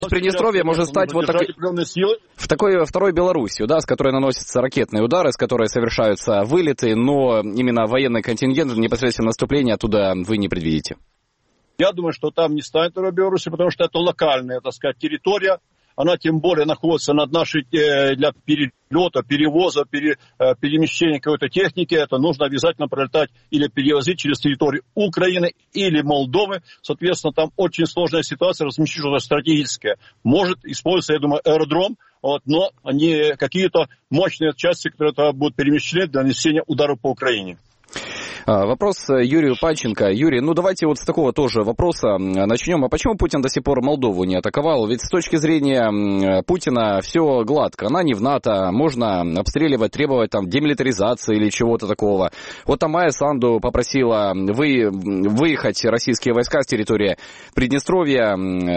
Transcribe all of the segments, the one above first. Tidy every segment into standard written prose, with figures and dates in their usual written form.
Приднестровье может стать вот такой второй Белоруссию, да, с которой наносятся ракетные удары, с которой совершаются вылеты, но именно военный контингент, непосредственно наступление оттуда вы не предвидите. Я думаю, что там не станет второй Белоруссии, потому что это локальная, так сказать, территория. Она тем более находится над нашей для перелета, перевоза, перемещения какой-то техники. Это нужно обязательно пролетать или перевозить через территорию Украины или Молдовы. Соответственно, там очень сложная ситуация, размещение что-то стратегическое. Может использоваться, я думаю, аэродром, но не какие-то мощные части, которые будут перемещены для нанесения ударов по Украине. Вопрос Юрию Панченко. Юрий, давайте вот с такого тоже вопроса начнем. А почему Путин до сих пор Молдову не атаковал? Ведь с точки зрения Путина все гладко. Она не в НАТО, можно обстреливать, требовать там демилитаризации или чего-то такого. Вот там Майя Санду попросила выехать российские войска с территории Приднестровья.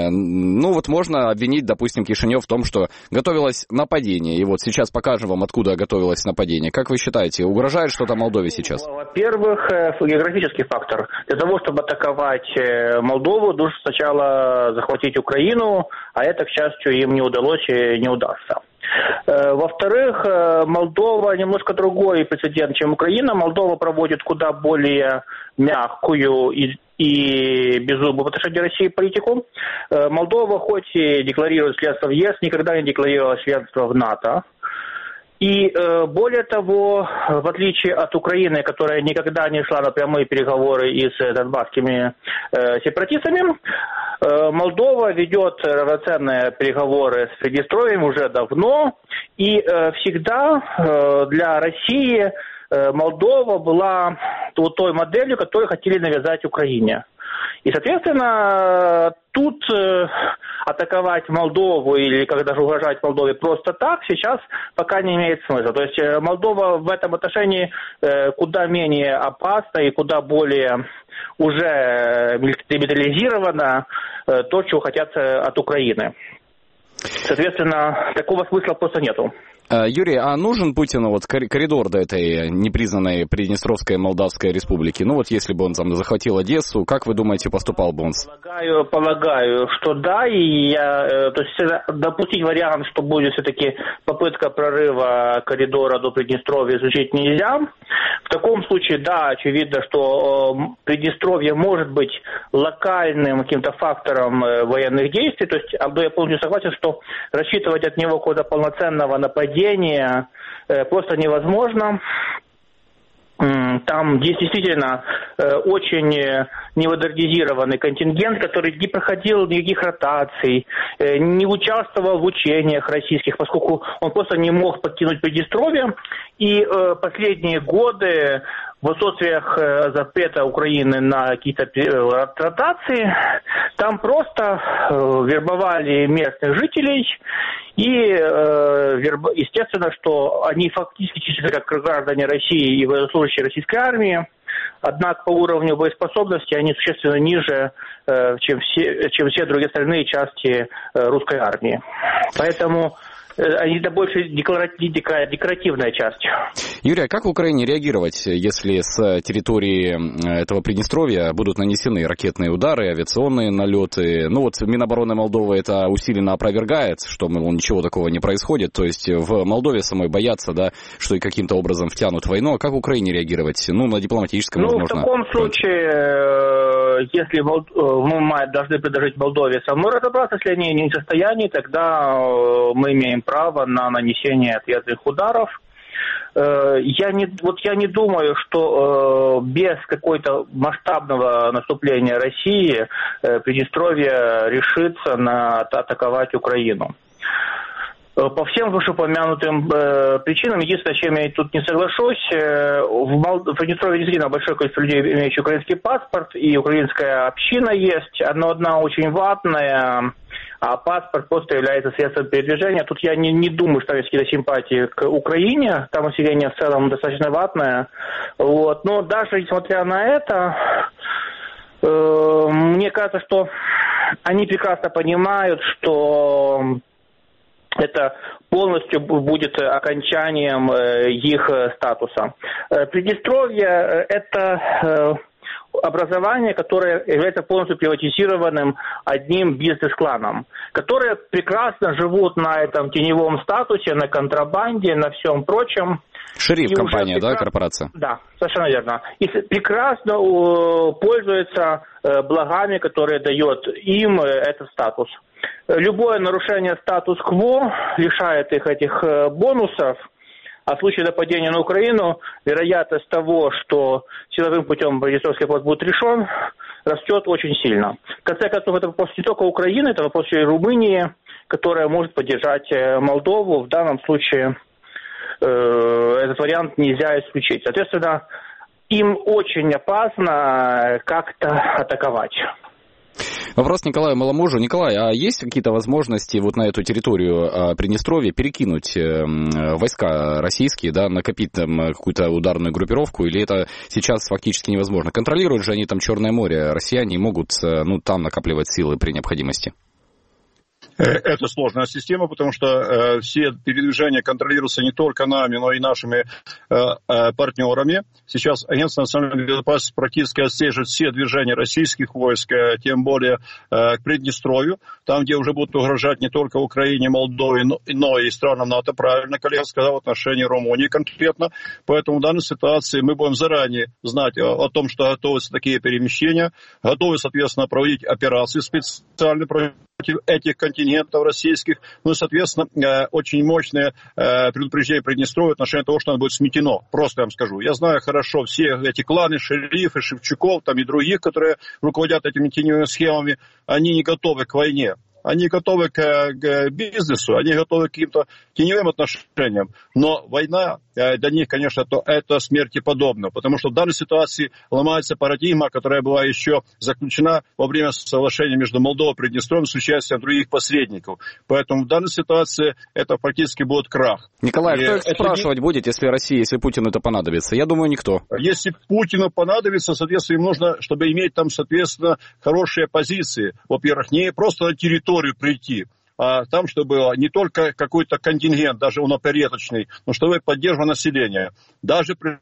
Можно обвинить, допустим, Кишинев в том, что готовилось нападение. И вот сейчас покажем вам, откуда готовилось нападение. Как вы считаете, угрожает что-то Молдове сейчас? Во-первых, географический фактор. Для того, чтобы атаковать Молдову, нужно сначала захватить Украину, а это, к счастью, им не удалось и не удастся. Во-вторых, Молдова немножко другой прецедент, чем Украина. Молдова проводит куда более мягкую и беззубую в отношении России политику. Молдова хоть и декларирует членство в ЕС, никогда не декларировала членство в НАТО. И более того, в отличие от Украины, которая никогда не шла на прямые переговоры и с донбасскими сепаратистами, Молдова ведет равноценные переговоры с Приднестровьем уже давно. И всегда для России Молдова была той моделью, которую хотели навязать Украине. И, соответственно, тут атаковать Молдову или даже угрожать Молдове просто так сейчас пока не имеет смысла. То есть Молдова в этом отношении куда менее опасна и куда более уже демилитаризирована то, чего хотят от Украины. Соответственно, такого смысла просто нету. Юрий, а нужен Путину коридор до этой непризнанной Приднестровской Молдавской республики? Если бы он там захватил Одессу, как вы думаете, поступал бы он? Полагаю, что да, и допустить вариант, что будет все-таки попытка прорыва коридора до Приднестровья, исключить нельзя. В таком случае, да, очевидно, что Приднестровье может быть локальным каким-то фактором военных действий. То есть, я полностью согласен, что рассчитывать от него какого-то полноценного нападения просто невозможно. Там действительно очень немодернизированный контингент, который не проходил никаких ротаций, не участвовал в учениях российских, поскольку он просто не мог покинуть Приднестровье. И последние годы в отсутствиях запрета Украины на какие-то ротации, там просто вербовали местных жителей. И естественно, что они фактически числятся как граждане России и военнослужащие российской армии, однако по уровню боеспособности они существенно ниже, чем все другие остальные части русской армии. Поэтому это больше декоративная часть. Юрий, а как в Украине реагировать, если с территории этого Приднестровья будут нанесены ракетные удары, авиационные налеты? Минобороны Молдовы это усиленно опровергает, что, ничего такого не происходит. То есть в Молдове самой боятся, да, что и каким-то образом втянут в войну. А как в Украине реагировать? На дипломатическом, возможно. В таком случае, если мы должны предложить Молдове самой разобраться, если они не в состоянии, тогда мы имеем право на нанесение ответных ударов. Я не думаю, что без какой-то масштабного наступления России Приднестровье решится атаковать Украину. По всем вышеупомянутым причинам, единственное, чем я тут не соглашусь, в Приднестровье действительно большое количество людей, имеющих украинский паспорт, и украинская община есть, но одна очень ватная, а паспорт просто является средством передвижения. Тут я не думаю, что есть какие-то симпатии к Украине, там население в целом достаточно ватное. Но даже несмотря на это, мне кажется, что они прекрасно понимают, что это полностью будет окончанием их статуса. Приднестровье – это образование, которое является полностью приватизированным одним бизнес-кланом, которые прекрасно живут на этом теневом статусе, на контрабанде, на всем прочем. Шериф-компания, да, корпорация? Да, совершенно верно. И прекрасно пользуется благами, которые дает им этот статус. Любое нарушение статус-кво лишает их этих бонусов, а в случае нападения на Украину вероятность того, что силовым путем Приднестровский вопрос будет решен, растет очень сильно. В конце концов, это вопрос не только Украины, это вопрос и Румынии, которая может поддержать Молдову. В данном случае этот вариант нельзя исключить. Соответственно, им очень опасно как-то атаковать. Вопрос Николаю Маломужу. Николай, а есть какие-то возможности вот на эту территорию Приднестровья перекинуть войска российские, да, накопить там какую-то ударную группировку, или это сейчас фактически невозможно? Контролируют же они там Черное море, россияне могут, там накапливать силы при необходимости? Это сложная система, потому что все передвижения контролируются не только нами, но и нашими партнерами. Сейчас Агентство национальной безопасности практически отслеживает все движения российских войск, тем более к Приднестровью, там, где уже будут угрожать не только Украине, Молдове, но и странам НАТО. Правильно коллега сказал, в отношении Румынии конкретно. Поэтому в данной ситуации мы будем заранее знать о том, что готовятся такие перемещения, готовы, соответственно, проводить операции специальные против этих контингентов российских. Ну и, соответственно, очень мощное предупреждение Приднестровья в отношении того, что оно будет сметено. Просто я вам скажу. Я знаю хорошо все эти кланы, шерифы, Шевчуков там и других, которые руководят этими теневыми схемами. Они не готовы к войне. Они готовы к бизнесу, они готовы к каким-то теневым отношениям. Но война для них, конечно, это смерти подобно. Потому что в данной ситуации ломается парадигма, которая была еще заключена во время соглашения между Молдовой и Приднестровьем с участием других посредников. Поэтому в данной ситуации это фактически будет крах. Николай, кто их спрашивать будет, если Путину это понадобится? Я думаю, никто. Если Путину понадобится, соответственно, им нужно, чтобы иметь там, соответственно, хорошие позиции. Во-первых, не просто на территорию прийти, а там, чтобы не только какой-то контингент, даже он опереточный, но чтобы поддерживало население. Даже при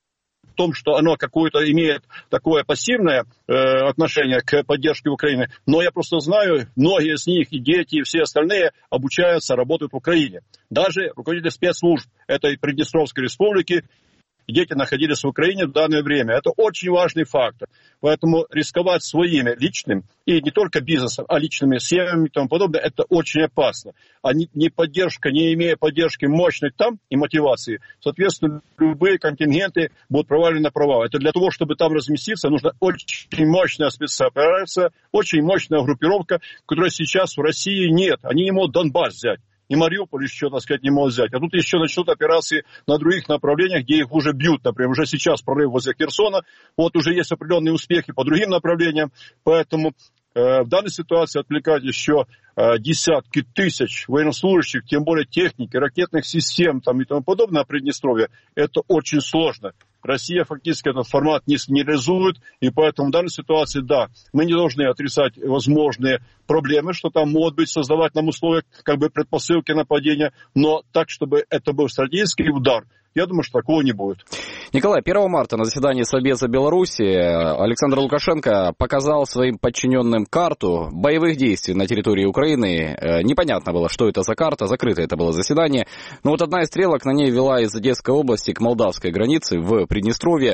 том, что оно какое-то имеет такое пассивное отношение к поддержке Украины. Но я просто знаю, многие из них, и дети, и все остальные обучаются, работают в Украине. Даже руководители спецслужб этой Приднестровской республики, дети находились в Украине в данное время. Это очень важный фактор. Поэтому рисковать своими личным, и не только бизнесом, а личными семьями и тому подобное, это очень опасно. А не поддержка, не имея поддержки мощной там и мотивации, соответственно, любые контингенты будут провалены на провал. Это для того, чтобы там разместиться, нужна очень мощная спецоперация, очень мощная группировка, которой сейчас в России нет. Они не могут Донбасс взять. И Мариуполь еще, так сказать, не могут взять. А тут еще начнут операции на других направлениях, где их уже бьют. Например, уже сейчас прорыв возле Херсона. Вот уже есть определенные успехи по другим направлениям. Поэтому в данной ситуации отвлекать еще десятки тысяч военнослужащих, тем более техники, ракетных систем там, и тому подобное на Приднестровье, это очень сложно. Россия фактически этот формат не реализует, и поэтому в данной ситуации, да, мы не должны отрицать возможные проблемы, что там могут быть, создавать нам условия, как бы предпосылки нападения, но так, чтобы это был стратегический удар, я думаю, что такого не будет. Николай, 1 марта на заседании Совбеза Беларуси Александр Лукашенко показал своим подчиненным карту боевых действий на территории Украины. Непонятно было, что это за карта, закрытое это было заседание. Но вот одна из стрелок на ней вела из Одесской области к молдавской границе в Приднестровье.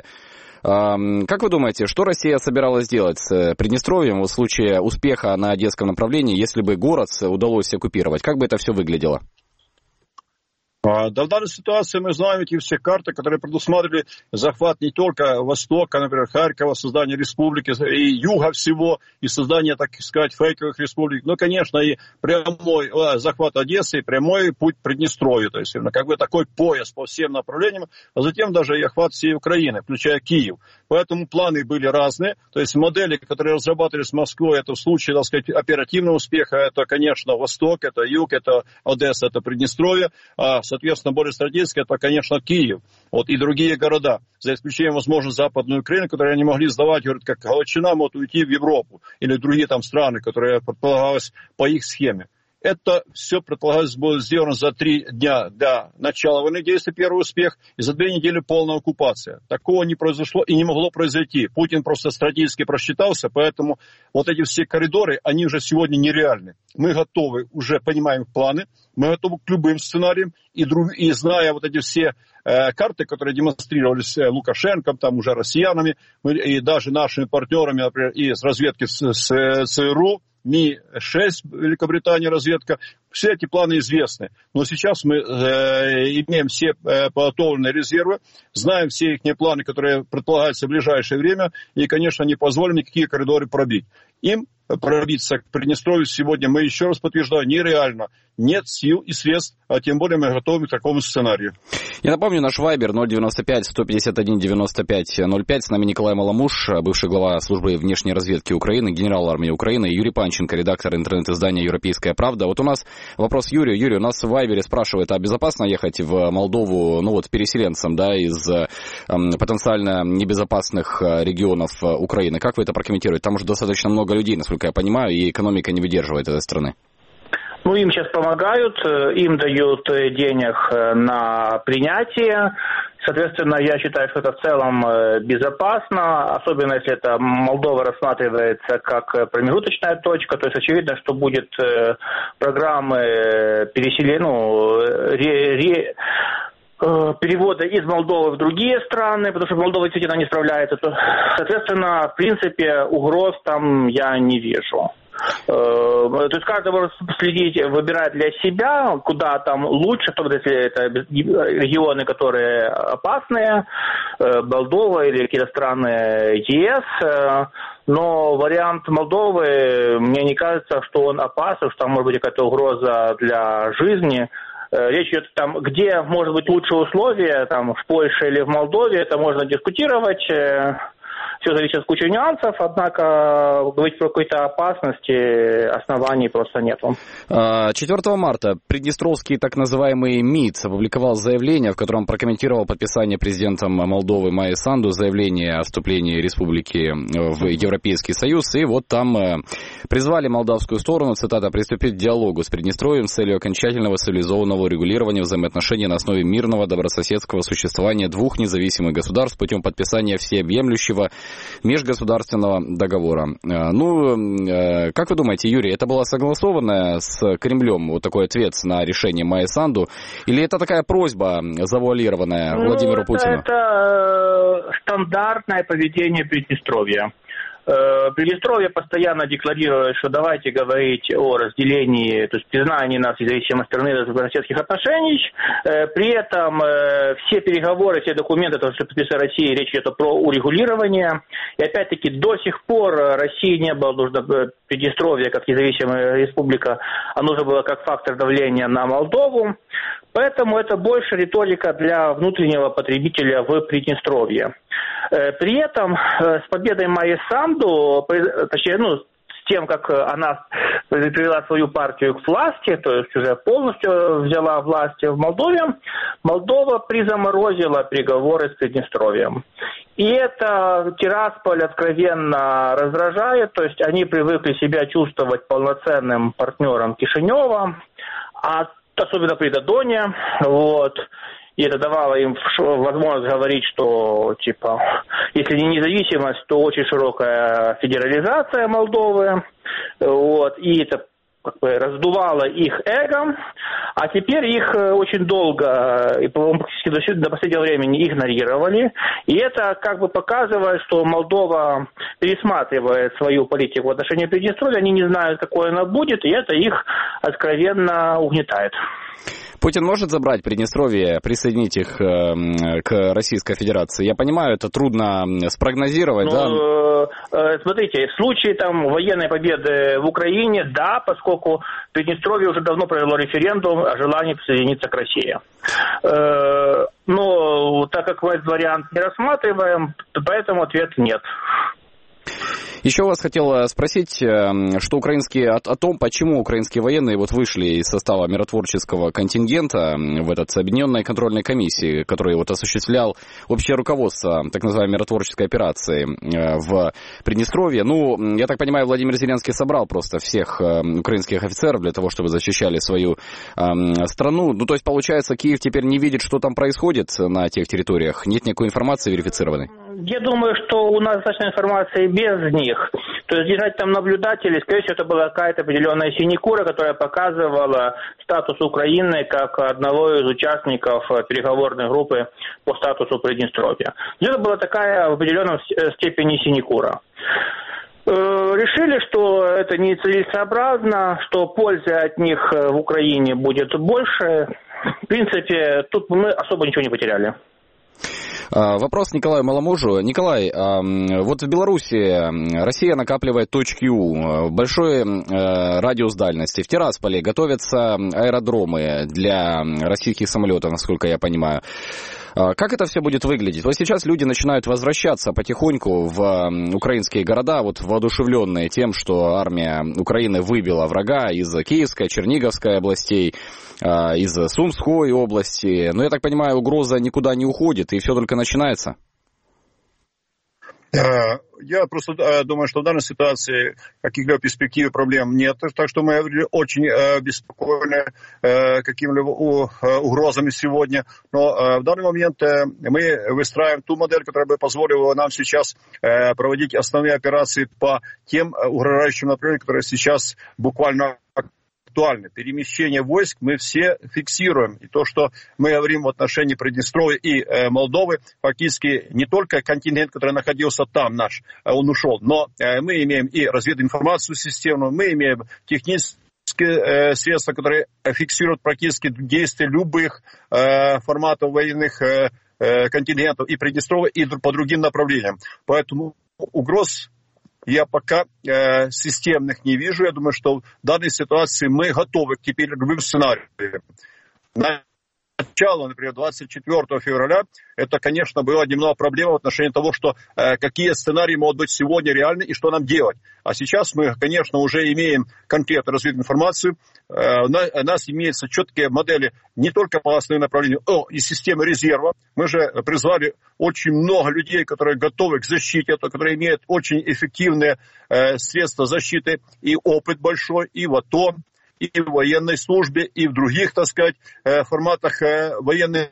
Как вы думаете, что Россия собиралась делать с Приднестровьем в случае успеха на одесском направлении, если бы город удалось оккупировать? Как бы это все выглядело? Да, в данной ситуации мы знаем эти все карты, которые предусматривали захват не только Востока, например, Харькова, создание республики, и юга всего, и создание, так сказать, фейковых республик, но, конечно, и прямой захват Одессы, и прямой путь к Приднестровью, то есть как бы такой пояс по всем направлениям, а затем даже и охват всей Украины, включая Киев. Поэтому планы были разные, то есть модели, которые разрабатывались в Москве, это в случае, так сказать, оперативного успеха, это, конечно, Восток, это Юг, это Одесса, это Приднестровье, соответственно, более стратегически, это, конечно, Киев, вот, и другие города, за исключением, возможно, Западную Украину, которые они могли сдавать, говорят, как Галичина может уйти в Европу, или другие там страны, которые предполагалось по их схеме. Это все предполагается будет сделано за 3 дня до начала военных действий, первый успех, и за 2 недели полная оккупация. Такого не произошло и не могло произойти. Путин просто стратегически просчитался, поэтому вот эти все коридоры, они уже сегодня нереальны. Мы готовы, уже понимаем планы, мы готовы к любым сценариям, и зная вот эти все карты, которые демонстрировались Лукашенко, там уже россиянами, и даже нашими партнерами, например, из разведки с ЦРУ, Ми-6, Великобритания разведка, все эти планы известны. Но сейчас мы имеем все подготовленные резервы, знаем все их планы, которые предполагаются в ближайшее время, и, конечно, не позволим никакие коридоры пробить. Им пробиться к Приднестровью сегодня, мы еще раз подтверждаем, нереально. Нет сил и средств, а тем более мы готовы к такому сценарию. Я напомню, наш вайбер 095-151-95-05. С нами Николай Маламуш, бывший глава службы внешней разведки Украины, генерал армии Украины, Юрий Панченко, редактор интернет-издания «Европейская правда». Вот у нас вопрос Юрию. Юрий, у нас в вайбере спрашивает, а безопасно ехать в Молдову, переселенцам, из потенциально небезопасных регионов Украины? Как вы это прокомментируете? Там уже достаточно много людей, насколько я понимаю, и экономика не выдерживает этой страны. Им сейчас помогают, им дают денег на принятие. Соответственно, я считаю, что это в целом безопасно, особенно если это Молдова рассматривается как промежуточная точка. То есть очевидно, что будет программы перевода из Молдовы в другие страны, потому что Молдова действительно не справляется. Соответственно, в принципе, угроз там я не вижу. То есть каждый может следить, выбирать для себя, куда там лучше, в том числе если это регионы, которые опасные, Молдова или какие-то страны ЕС. Но вариант Молдовы, мне не кажется, что он опасен, что там может быть какая-то угроза для жизни. Речь идет там, где может быть лучшие условия, там в Польше или в Молдове, это можно дискутировать. Все зависит от кучи нюансов, однако говорить про какой-то опасности оснований просто нет. 4 марта Приднестровский так называемый МИД опубликовал заявление, в котором прокомментировал подписание президентом Молдовы Майи Санду заявления о вступлении республики в Европейский Союз. И вот там призвали молдавскую сторону, цитата, «приступить к диалогу с Приднестровьем с целью окончательного цивилизованного урегулирования взаимоотношений на основе мирного добрососедского существования двух независимых государств путем подписания всеобъемлющего межгосударственного договора». Как вы думаете, Юрий, это было согласовано с Кремлем, вот такой ответ на решение Майи Санду, или это такая просьба завуалированная Владимиру Путину? Это стандартное поведение Приднестровья. Приднестровье постоянно декларирует, что давайте говорить о разделении, то есть признании нас независимой страны добрососедских отношений. При этом все переговоры, все документы, то, что подписала Россия, речь идет про урегулирование. И опять-таки до сих пор России не было нужно Приднестровье как независимая республика, а нужно было как фактор давления на Молдову. Поэтому это больше риторика для внутреннего потребителя в Приднестровье. При этом с победой Майи Санду, точнее, с тем, как она привела свою партию к власти, то есть уже полностью взяла власть в Молдове, Молдова призаморозила переговоры с Приднестровьем. И это Тирасполь откровенно раздражает, то есть они привыкли себя чувствовать полноценным партнером Кишинева, особенно при Додоне, И это давало им возможность говорить, что, если не независимость, то очень широкая федерализация Молдовы. И это раздувало их эго. А теперь их очень долго, и, по-моему, практически до последнего времени игнорировали. И это показывает, что Молдова пересматривает свою политику в отношении Приднестровья. Они не знают, какой она будет, и это их откровенно угнетает. Путин может забрать Приднестровье, присоединить их к Российской Федерации? Я понимаю, это трудно спрогнозировать, да? Смотрите, в случае военной победы в Украине, да, поскольку Приднестровье уже давно провело референдум о желании присоединиться к России. Но так как мы этот вариант не рассматриваем, поэтому ответ нет. Еще вас хотел спросить, что о том, почему украинские военные вот вышли из состава миротворческого контингента в этот объединенной контрольной комиссии, который вот осуществлял общее руководство так называемой миротворческой операции в Приднестровье. Ну, я так понимаю, Владимир Зеленский собрал просто всех украинских офицеров для того, чтобы защищали свою страну. Ну, то есть, получается, Киев теперь не видит, что там происходит на тех территориях? Нет никакой информации верифицированной? Я думаю, что у нас достаточно информации без них. То есть держать там наблюдателей, скорее всего, это была какая-то определенная синекура, которая показывала статус Украины как одного из участников переговорной группы по статусу Приднестровья. Это была такая в определенной степени синекура. Решили, что это нецелесообразно, что пользы от них в Украине будет больше. В принципе, тут мы особо ничего не потеряли. Вопрос Николаю Маломужу. Николай, вот в Беларуси Россия накапливает точки У, большой радиус дальности. В Тирасполе готовятся аэродромы для российских самолетов, насколько я понимаю. Как это все будет выглядеть? Вот сейчас люди начинают возвращаться потихоньку в украинские города, вот воодушевленные тем, что армия Украины выбила врага из Киевской, Черниговской областей, из Сумской области. Но я так понимаю, угроза никуда не уходит, и все только начинается. Я просто думаю, что в данной ситуации каких-либо перспектив и проблем нет. Так что мы очень беспокойны какими-либо угрозами сегодня. Но в данный момент мы выстраиваем ту модель, которая бы позволила нам сейчас проводить основные операции по тем угрожающим направлениям, которые сейчас буквально актуальны. Перемещение войск мы все фиксируем. И то, что мы говорим в отношении Приднестровья и Молдовы, фактически не только контингент, который находился там наш, он ушел, но мы имеем и развединформацию системную, мы имеем технические средства, которые фиксируют практически действия любых форматов военных контингентов и Приднестровья, и по другим направлениям. Поэтому угроз я пока системных не вижу. Я думаю, что в данной ситуации мы готовы теперь к любым сценариям. Начало, например, 24 февраля, это, конечно, была немного проблема в отношении того, что какие сценарии могут быть сегодня реальны и что нам делать. А сейчас мы, конечно, уже имеем конкретную развединформацию. У нас имеются четкие модели не только по основным направлениям, но и системы резерва. Мы же призвали очень много людей, которые готовы к защите, которые имеют очень эффективные средства защиты и опыт большой, и в АТО, и в военной службе, и в других, так сказать, форматах военных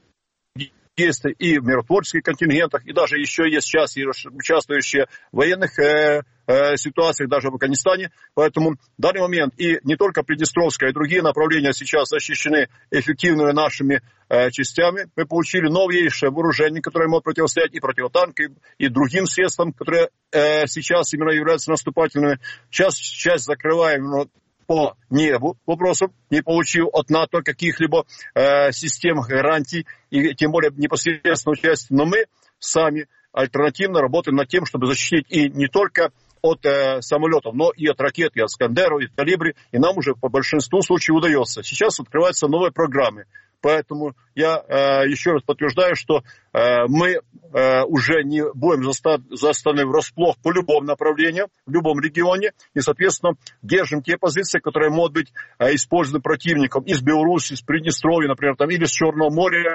действий, и в миротворческих контингентах, и даже еще есть сейчас и участвующие в военных ситуациях, даже в Афганистане. Поэтому в данный момент и не только Приднестровская, и другие направления сейчас защищены эффективными нашими частями. Мы получили новейшее вооружение, которое может противостоять и противотанкам, и другим средствам, которые сейчас именно являются наступательными. Сейчас часть закрываем по небу вопросов, не получил от НАТО каких-либо систем гарантий, и тем более непосредственного участия. Но мы сами альтернативно работаем над тем, чтобы защитить и не только от самолетов, но и от ракет, и от «Искандеров», и от «Калибри», и нам уже по большинству случаев удается. Сейчас открываются новые программы. Поэтому я еще раз подтверждаю, что мы уже не будем застаны врасплох по любому направлению, в любом регионе. И, соответственно, держим те позиции, которые могут быть использованы противником из Беларуси, из Приднестровья, например, там, или с Черного моря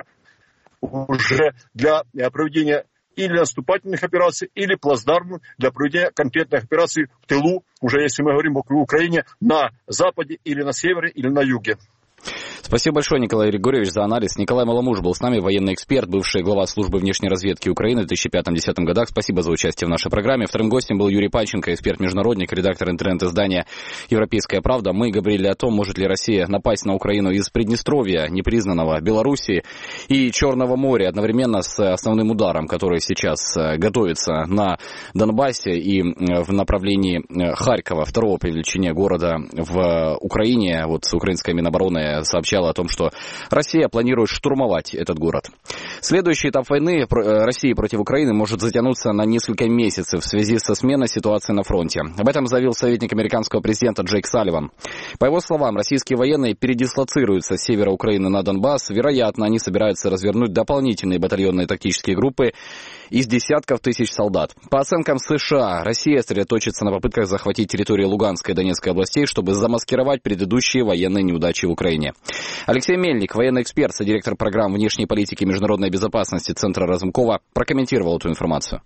уже для проведения или наступательных операций, или плацдарм для проведения конкретных операций в тылу, уже если мы говорим о Украине, на западе или на севере, или на юге. Спасибо большое, Николай Григорьевич, за анализ. Николай Маломуж был с нами, военный эксперт, бывший глава службы внешней разведки Украины в 2005-2010 годах. Спасибо за участие в нашей программе. Вторым гостем был Юрий Панченко, эксперт-международник, редактор интернет-издания «Европейская правда». Мы говорили о том, может ли Россия напасть на Украину из Приднестровья, непризнанного Белоруссии, и Черного моря одновременно с основным ударом, который сейчас готовится на Донбассе и в направлении Харькова, второго по величине города в Украине. Вот украинская Минобороны сообщает сообщала о том, что Россия планирует штурмовать этот город. Следующий этап войны России против Украины может затянуться на несколько месяцев в связи со сменой ситуации на фронте. Об этом заявил советник американского президента Джейк Салливан. По его словам, российские военные передислоцируются с севера Украины на Донбасс. Вероятно, они собираются развернуть дополнительные батальонные тактические группы из десятков тысяч солдат. По оценкам США, Россия сосредоточится на попытках захватить территории Луганской и Донецкой областей, чтобы замаскировать предыдущие военные неудачи в Украине. Алексей Мельник, военный эксперт, содиректор программ внешней политики и международной безопасности Центра Разумкова, прокомментировал эту информацию.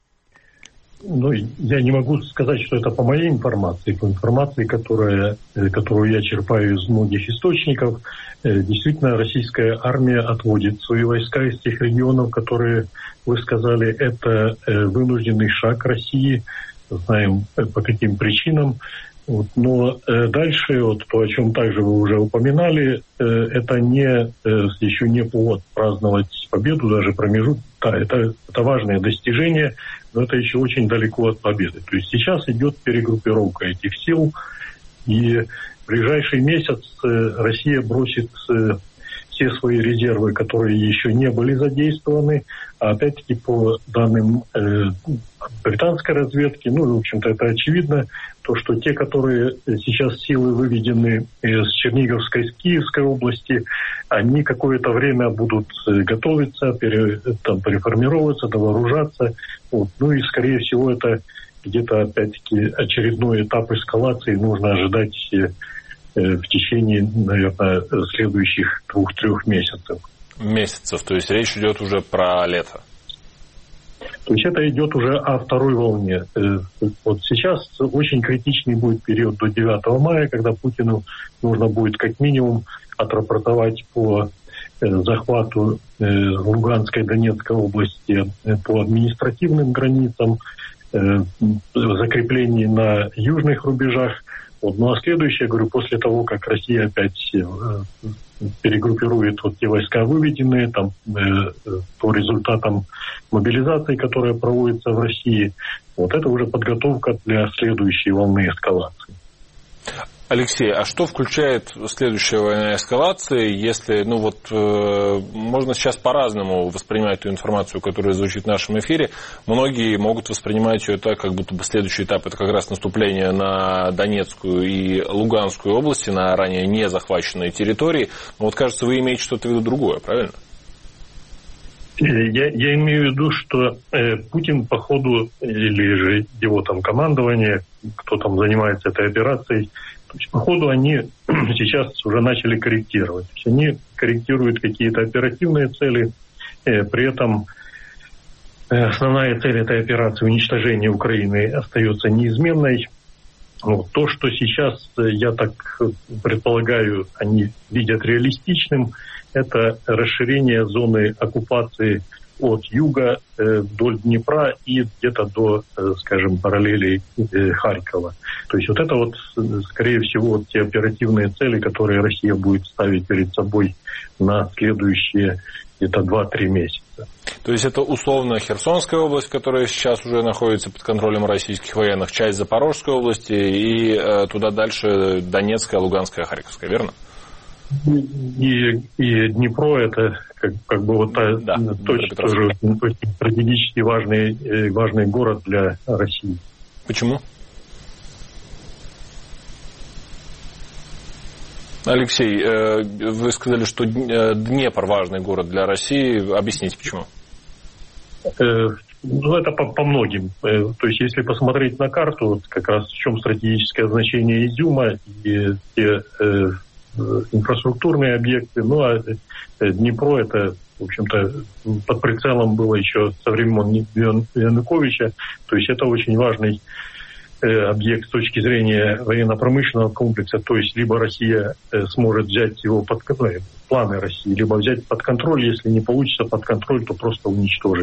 Ну, я не могу сказать, что это по моей информации, по информации, которую я черпаю из многих источников. Действительно, российская армия отводит свои войска из тех регионов, которые, вы сказали, это вынужденный шаг России, знаем по каким причинам. Вот, но дальше, вот то, о чем также вы уже упоминали, это еще не повод праздновать победу, даже промежуток. Да, это важное достижение, но это еще очень далеко от победы. То есть сейчас идет перегруппировка этих сил, и в ближайший месяц Россия бросит все свои резервы, которые еще не были задействованы. А опять-таки по данным британской разведки, в общем-то это очевидно, то, что те, которые сейчас силы выведены из Черниговской, из Киевской области, они какое-то время будут готовиться, переформироваться, довооружаться. Вот. Ну и, скорее всего, это где-то, опять-таки, очередной этап эскалации нужно ожидать в течение, наверное, следующих 2-3 месяцев. То есть речь идет уже про лето? То есть это идет уже о второй волне. Вот сейчас очень критичный будет период до 9 мая, когда Путину нужно будет как минимум отрапортовать по захвату Луганской и Донецкой области по административным границам, закреплений на южных рубежах. Вот. Ну а следующее, говорю, после того, как Россия опять перегруппирует вот те войска выведенные, там по результатам мобилизации, которая проводится в России, вот это уже подготовка для следующей волны эскалации. Алексей, а что включает следующая военная эскалация, если, можно сейчас по-разному воспринимать ту информацию, которая звучит в нашем эфире. Многие могут воспринимать ее так, как будто бы следующий этап это как раз наступление на Донецкую и Луганскую области, на ранее не захваченные территории. Но вот, кажется, вы имеете что-то в виду другое, правильно? Я имею в виду, что Путин по ходу, или же его там командование, кто там занимается этой операцией, по ходу они сейчас уже начали корректировать. То есть они корректируют какие-то оперативные цели, при этом основная цель этой операции уничтожения Украины остается неизменной. Вот. То, что сейчас, я так предполагаю, они видят реалистичным, это расширение зоны оккупации от юга вдоль Днепра и где-то до, скажем, параллелей Харькова. То есть вот это вот, скорее всего, вот те оперативные цели, которые Россия будет ставить перед собой на следующие где-то 2-3 месяца. То есть это условно Херсонская область, которая сейчас уже находится под контролем российских военных, часть Запорожской области и туда дальше Донецкая, Луганская, Харьковская, верно? И Днепро это как бы вот тоже стратегически важный город для России. Почему? Алексей, вы сказали, что Днепр важный город для России. Объясните, почему? Это по многим. То есть, если посмотреть на карту, вот как раз в чем стратегическое значение Изюма и те инфраструктурные объекты. Ну, а Днепро это, в общем-то, под прицелом было еще со времен Януковича. То есть, это очень важный объект с точки зрения военно-промышленного комплекса. То есть, либо Россия сможет взять его под контроль, планы России, либо взять под контроль. Если не получится под контроль, то просто уничтожить.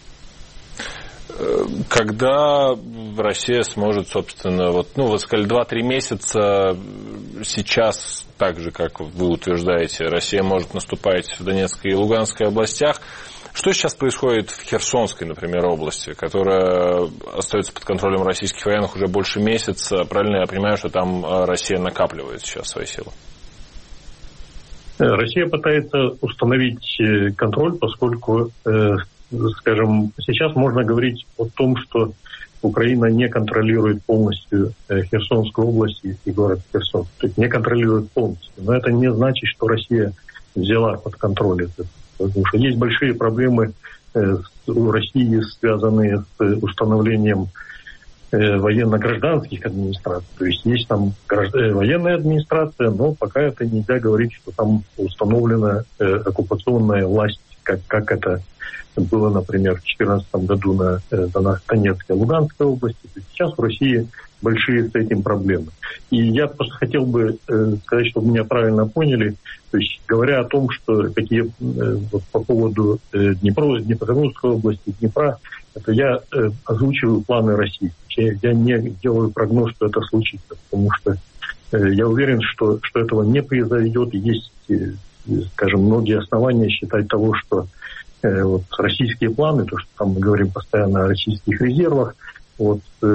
Когда Россия сможет, собственно, вы сказали, 2-3 месяца, сейчас, так же, как вы утверждаете, Россия может наступать в Донецкой и Луганской областях. Что сейчас происходит в Херсонской, например, области, которая остается под контролем российских военных уже больше месяца? Правильно я понимаю, что там Россия накапливает сейчас свои силы? Россия пытается установить контроль, поскольку, скажем, сейчас можно говорить о том, что Украина не контролирует полностью Херсонскую область и город Херсон. То есть не контролирует полностью. Но это не значит, что Россия взяла под контроль это. Потому что есть большие проблемы у России, связанные с установлением военно-гражданских администраций. То есть есть там военная администрация, но пока это нельзя говорить, что там установлена оккупационная власть, как это было, например, в 2014 году на Донецкой и Луганской области. Сейчас в России большие с этим проблемы. И я просто хотел бы сказать, чтобы меня правильно поняли, то есть говоря о том, что какие вот по поводу Днепропетровской области, Днепра, это я озвучиваю планы России. Я не делаю прогноз, что это случится, потому что я уверен, что этого не произойдет. Есть, скажем, многие основания считать того, что вот российские планы, то, что там мы говорим постоянно о российских резервах, вот,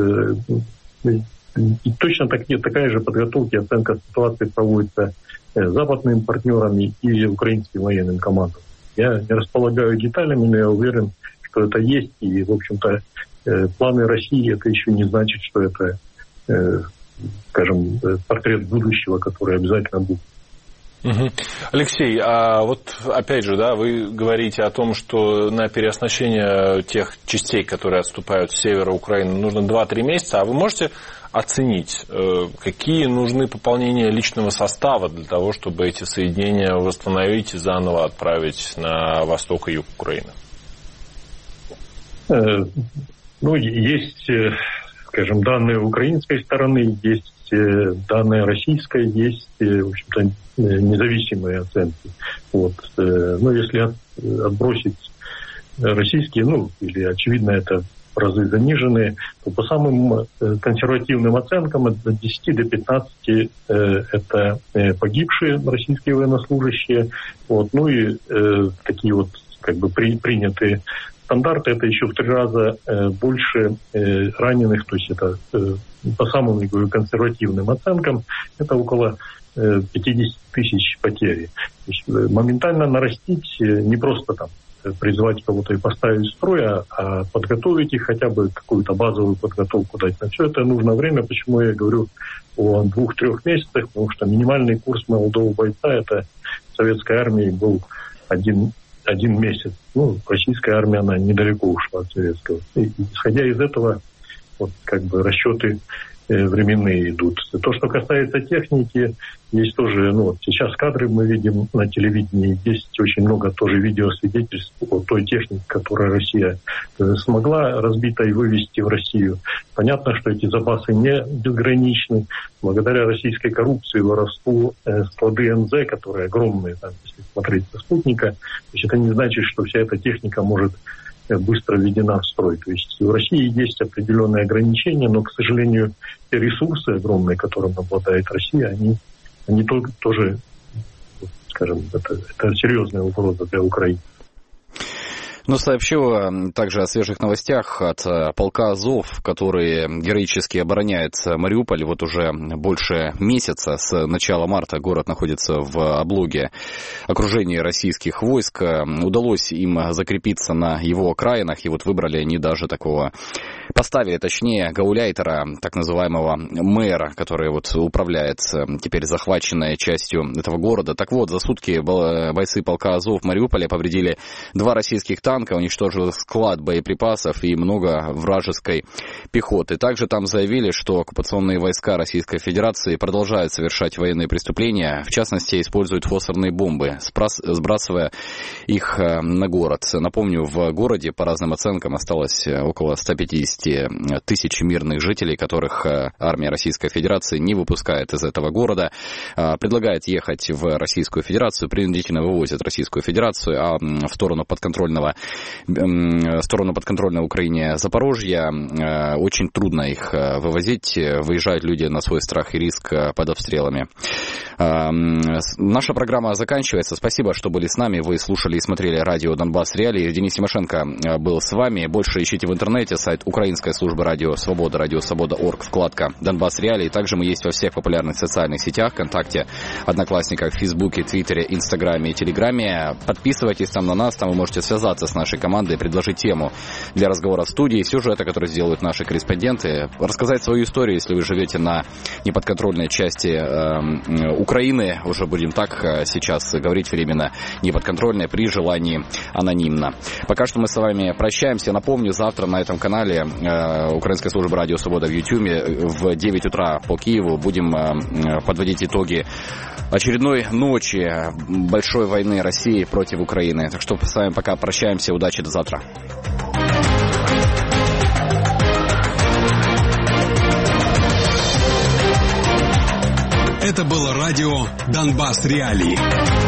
и точно такая же подготовка и оценка ситуации проводится западными партнерами и украинским военным командам. Я не располагаю деталями, но я уверен, что это есть. И, в общем-то, планы России, это еще не значит, что это, скажем, портрет будущего, который обязательно будет. Алексей, а вот опять же, да, вы говорите о том, что на переоснащение тех частей, которые отступают с севера Украины, нужно 2-3 месяца, а вы можете оценить, какие нужны пополнения личного состава для того, чтобы эти соединения восстановить и заново отправить на восток и юг Украины? Ну, есть, скажем, данные украинской стороны, есть данные российской, есть, в общем-то, независимые оценки. Вот. Но если отбросить российские, ну, или, очевидно, это в разы заниженные, то по самым консервативным оценкам от 10 до 15 это погибшие российские военнослужащие. Вот. Ну и такие вот как бы принятые стандарты, это еще в 3 раза больше раненых, то есть это по самым, я говорю, консервативным оценкам, это около 50 тысяч потерь. То есть моментально нарастить, не просто там призвать кого-то и поставить в строй, а подготовить их, хотя бы какую-то базовую подготовку дать. На все это нужно время, почему я говорю о 2-3 месяцах, потому что минимальный курс молодого бойца, это в советской армии был один месяц. Ну, российская армия, она недалеко ушла от советского. И, исходя из этого, вот как бы расчеты временные идут. То, что касается техники, есть тоже, ну, вот сейчас кадры мы видим на телевидении, есть очень много тоже видеосвидетельств о той технике, которую Россия смогла разбитой вывести в Россию. Понятно, что эти запасы не безграничны. Благодаря российской коррупции, воровству, склады НЗ, которые огромные, там, если смотреть со спутника, то есть это не значит, что вся эта техника может быстро введена в строй. То есть в России есть определенные ограничения, но, к сожалению, те ресурсы огромные, которыми обладает Россия, они тоже, скажем, это серьезная угроза для Украины. Ну, сообщу также о свежих новостях от полка Азов, который героически обороняет Мариуполь. Вот уже больше месяца, с начала марта, город находится в облоге, окружении российских войск. Удалось им закрепиться на его окраинах, и вот выбрали они даже такого, поставили, точнее, гауляйтера, так называемого мэра, который вот управляет теперь захваченной частью этого города. Так вот, за сутки бойцы полка Азов в Мариуполе повредили 2 российских танка, уничтожил склад боеприпасов и много вражеской пехоты. Также там заявили, что оккупационные войска Российской Федерации продолжают совершать военные преступления, в частности, используют фосфорные бомбы, сбрасывая их на город. Напомню, в городе, по разным оценкам, осталось около 150 тысяч мирных жителей, которых армия Российской Федерации не выпускает из этого города, предлагает ехать в Российскую Федерацию, принудительно вывозят Российскую Федерацию, а в сторону подконтрольного сторону подконтрольной Украине Запорожья. Очень трудно их вывозить. Выезжают люди на свой страх и риск под обстрелами. Наша программа заканчивается. Спасибо, что были с нами. Вы слушали и смотрели радио «Донбасс Реалии». Денис Тимошенко был с вами. Больше ищите в интернете сайт Украинской службы радио Свобода, радиосвобода.орг, вкладка «Донбасс Реалии». Также мы есть во всех популярных социальных сетях, ВКонтакте, Одноклассниках, Фейсбуке, Твиттере, Инстаграме и Телеграме. Подписывайтесь там на нас, там вы можете связаться с нашей командой, предложить тему для разговора в студии, сюжеты, которые сделают наши корреспонденты, рассказать свою историю, если вы живете на неподконтрольной части Украины, уже будем так сейчас говорить временно, неподконтрольной, при желании анонимно. Пока что мы с вами прощаемся. Напомню, завтра на этом канале Украинской службы радио Свобода в YouTube в 9 утра по Киеву будем подводить итоги очередной ночи большой войны России против Украины. Так что с вами пока прощаемся. Удачи, до завтра. Это было радио «Донбасс Реалии».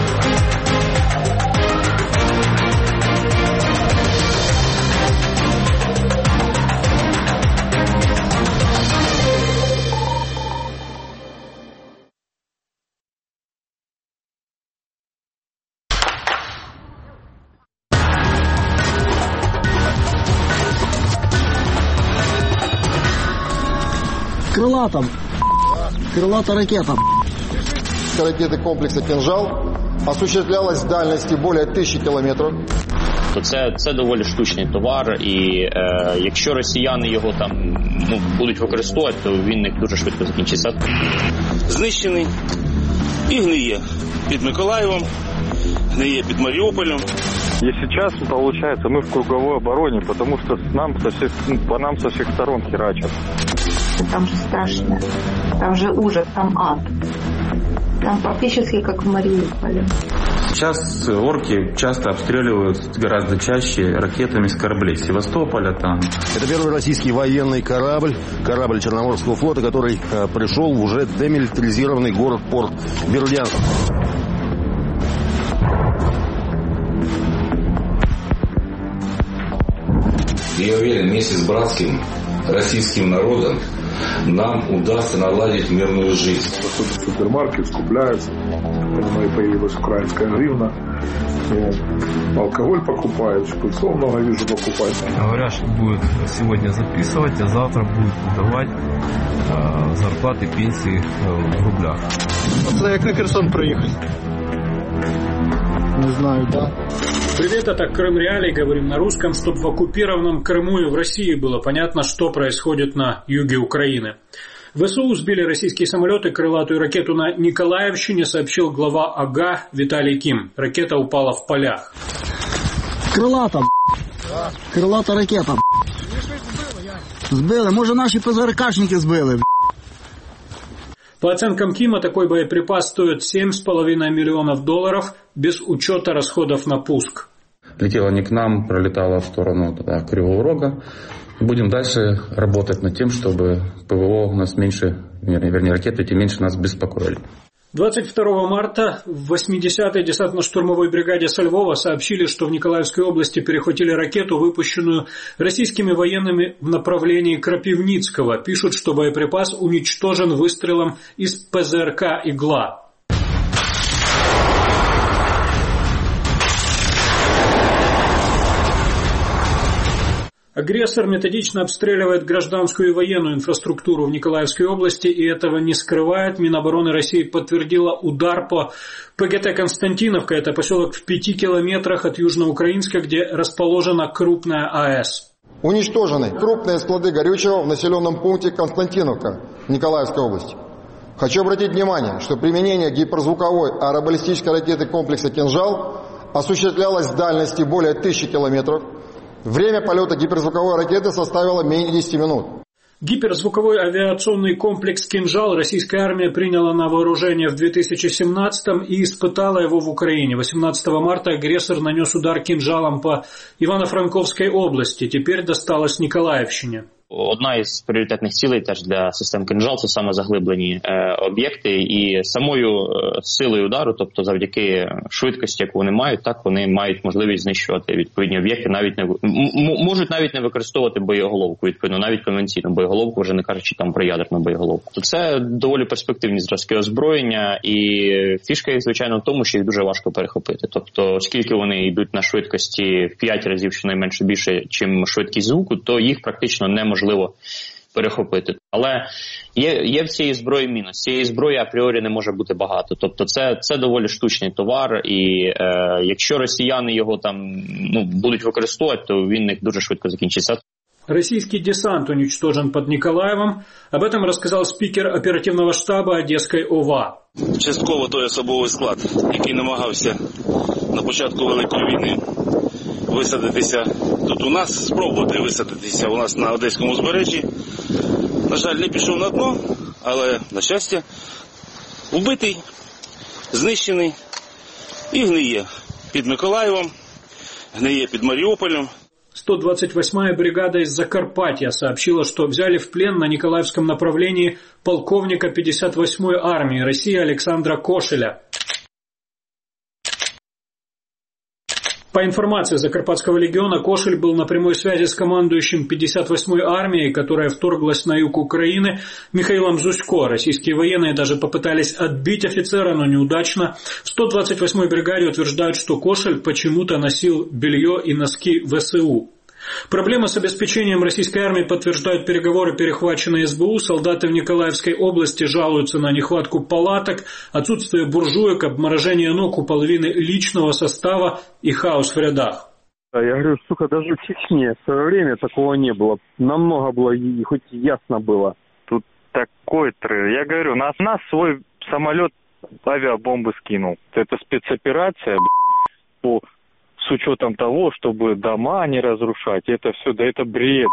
Крылата ракета. Ракети комплекса «Кинжал» осуществлялась з дальності більше 1000 кілометрів. То це доволі штучний товар, і якщо росіяни його там будуть використовувати, то він не дуже швидко закінчиться. Знищений і гниє під Миколаєвом, гниє під Маріуполем. И сейчас, получается, мы в круговой обороне, потому что по нам со всех сторон херачат. Там же страшно, там же ужас, там ад. Там практически как в Мариуполе. Сейчас орки часто обстреливают гораздо чаще ракетами с кораблей Севастополя. Там. Это первый российский военный корабль Черноморского флота, который пришел в уже демилитаризированный город-порт Бердянск. Я уверен, вместе с братским российским народом нам удастся наладить мирную жизнь. Заходят в супермаркет, скупляются. Понимаю, появилась украинская гривна. Алкоголь покупают, шприцов много вижу покупать. Говорят, что будет сегодня записывать, а завтра будет выдавать зарплаты, пенсии в рублях. Це як на Херсон проехать? Не знаю, да. Привет, это Крым Реалии, говорим на русском, чтобы в оккупированном Крыму и в России было понятно, что происходит на юге Украины. ВСУ сбили российские самолеты, крылатую ракету на Николаевщине, сообщил глава АГА Виталий Ким. Ракета упала в полях. Крылата ракета. Сбили, може наши ПЗРКшники сбили. По оценкам Кима, такой боеприпас стоит $7,5 миллионов без учета расходов на пуск. Летела не к нам, пролетала в сторону Кривого Рога. Будем дальше работать над тем, чтобы ПВО у нас меньше, вернее, ракеты эти меньше нас беспокоили. 22 марта в 80-й десантно-штурмовой бригаде со Львова сообщили, что в Николаевской области перехватили ракету, выпущенную российскими военными в направлении Крапивницкого. Пишут, что боеприпас уничтожен выстрелом из ПЗРК «Игла». Агрессор методично обстреливает гражданскую и военную инфраструктуру в Николаевской области, и этого не скрывает. Минобороны России подтвердила удар по ПГТ «Константиновка». Это поселок в 5 километрах от Южноукраинска, где расположена крупная АЭС. Уничтожены крупные склады горючего в населенном пункте Константиновка Николаевской области. Хочу обратить внимание, что применение гиперзвуковой аэробаллистической ракеты комплекса «Кинжал» осуществлялось с дальности более 1000 километров. Время полета гиперзвуковой ракеты составило менее 10 минут. Гиперзвуковой авиационный комплекс «Кинжал» российская армия приняла на вооружение в 2017-м и испытала его в Украине. 18 марта агрессор нанес удар кинжалом по Ивано-Франковской области. Теперь досталось Николаевщине. Одна із пріоритетних цілей теж для систем «Кинжал» – це саме заглиблені об'єкти, і самою силою удару, тобто завдяки швидкості, яку вони мають, так вони мають можливість знищувати відповідні об'єкти, можуть навіть не використовувати боєголовку, відповідно, навіть конвенційну боєголовку, вже не кажучи там про ядерну боєголовку. То це доволі перспективні зразки озброєння, і фішка їх, звичайно, в тому, що їх дуже важко перехопити. Тобто, оскільки вони йдуть на швидкості в 5 разів щонайменше більше, чим швидкість звуку, то їх практично неможливо перехопити. Але є в цій зброї мінус. Цієї зброї апріорі не може бути багато. Тобто це доволі штучний товар, і якщо росіяни його там будуть використовувати, то він них дуже швидко закінчиться. Российский десант уничтожен под Николаевом. Об этом рассказал спикер оперативного штаба Одесской ОВА. Частково той особовий склад, який намагався на початку Великої війни висадитися тут у нас, спробувати висадитися у нас на Одеському узбережжі. На жаль, не пішов на дно, але, на щастя, вбитий, знищений і гниє під Миколаєвом, гниє під Маріуполем. 128-я бригада из Закарпатья сообщила, что взяли в плен на Николаевском направлении полковника 58-й армии России Александра Кошеля. По информации Закарпатского легиона, Кошель был на прямой связи с командующим 58-й армией, которая вторглась на юг Украины, Михаилом Зусько. Российские военные даже попытались отбить офицера, но неудачно. В 128-й бригаде утверждают, что Кошель почему-то носил белье и носки ВСУ. Проблемы с обеспечением российской армии подтверждают переговоры, перехваченные СБУ. Солдаты в Николаевской области жалуются на нехватку палаток, отсутствие буржуек, обморожение ног у половины личного состава и хаос в рядах. Я говорю, сука, даже в Чечне в свое время такого не было. Намного было, и хоть ясно было. Тут такой трыр. Я говорю, нас свой самолет авиабомбы скинул. Это спецоперация, по... с учетом того, чтобы дома не разрушать, это все, да это бред.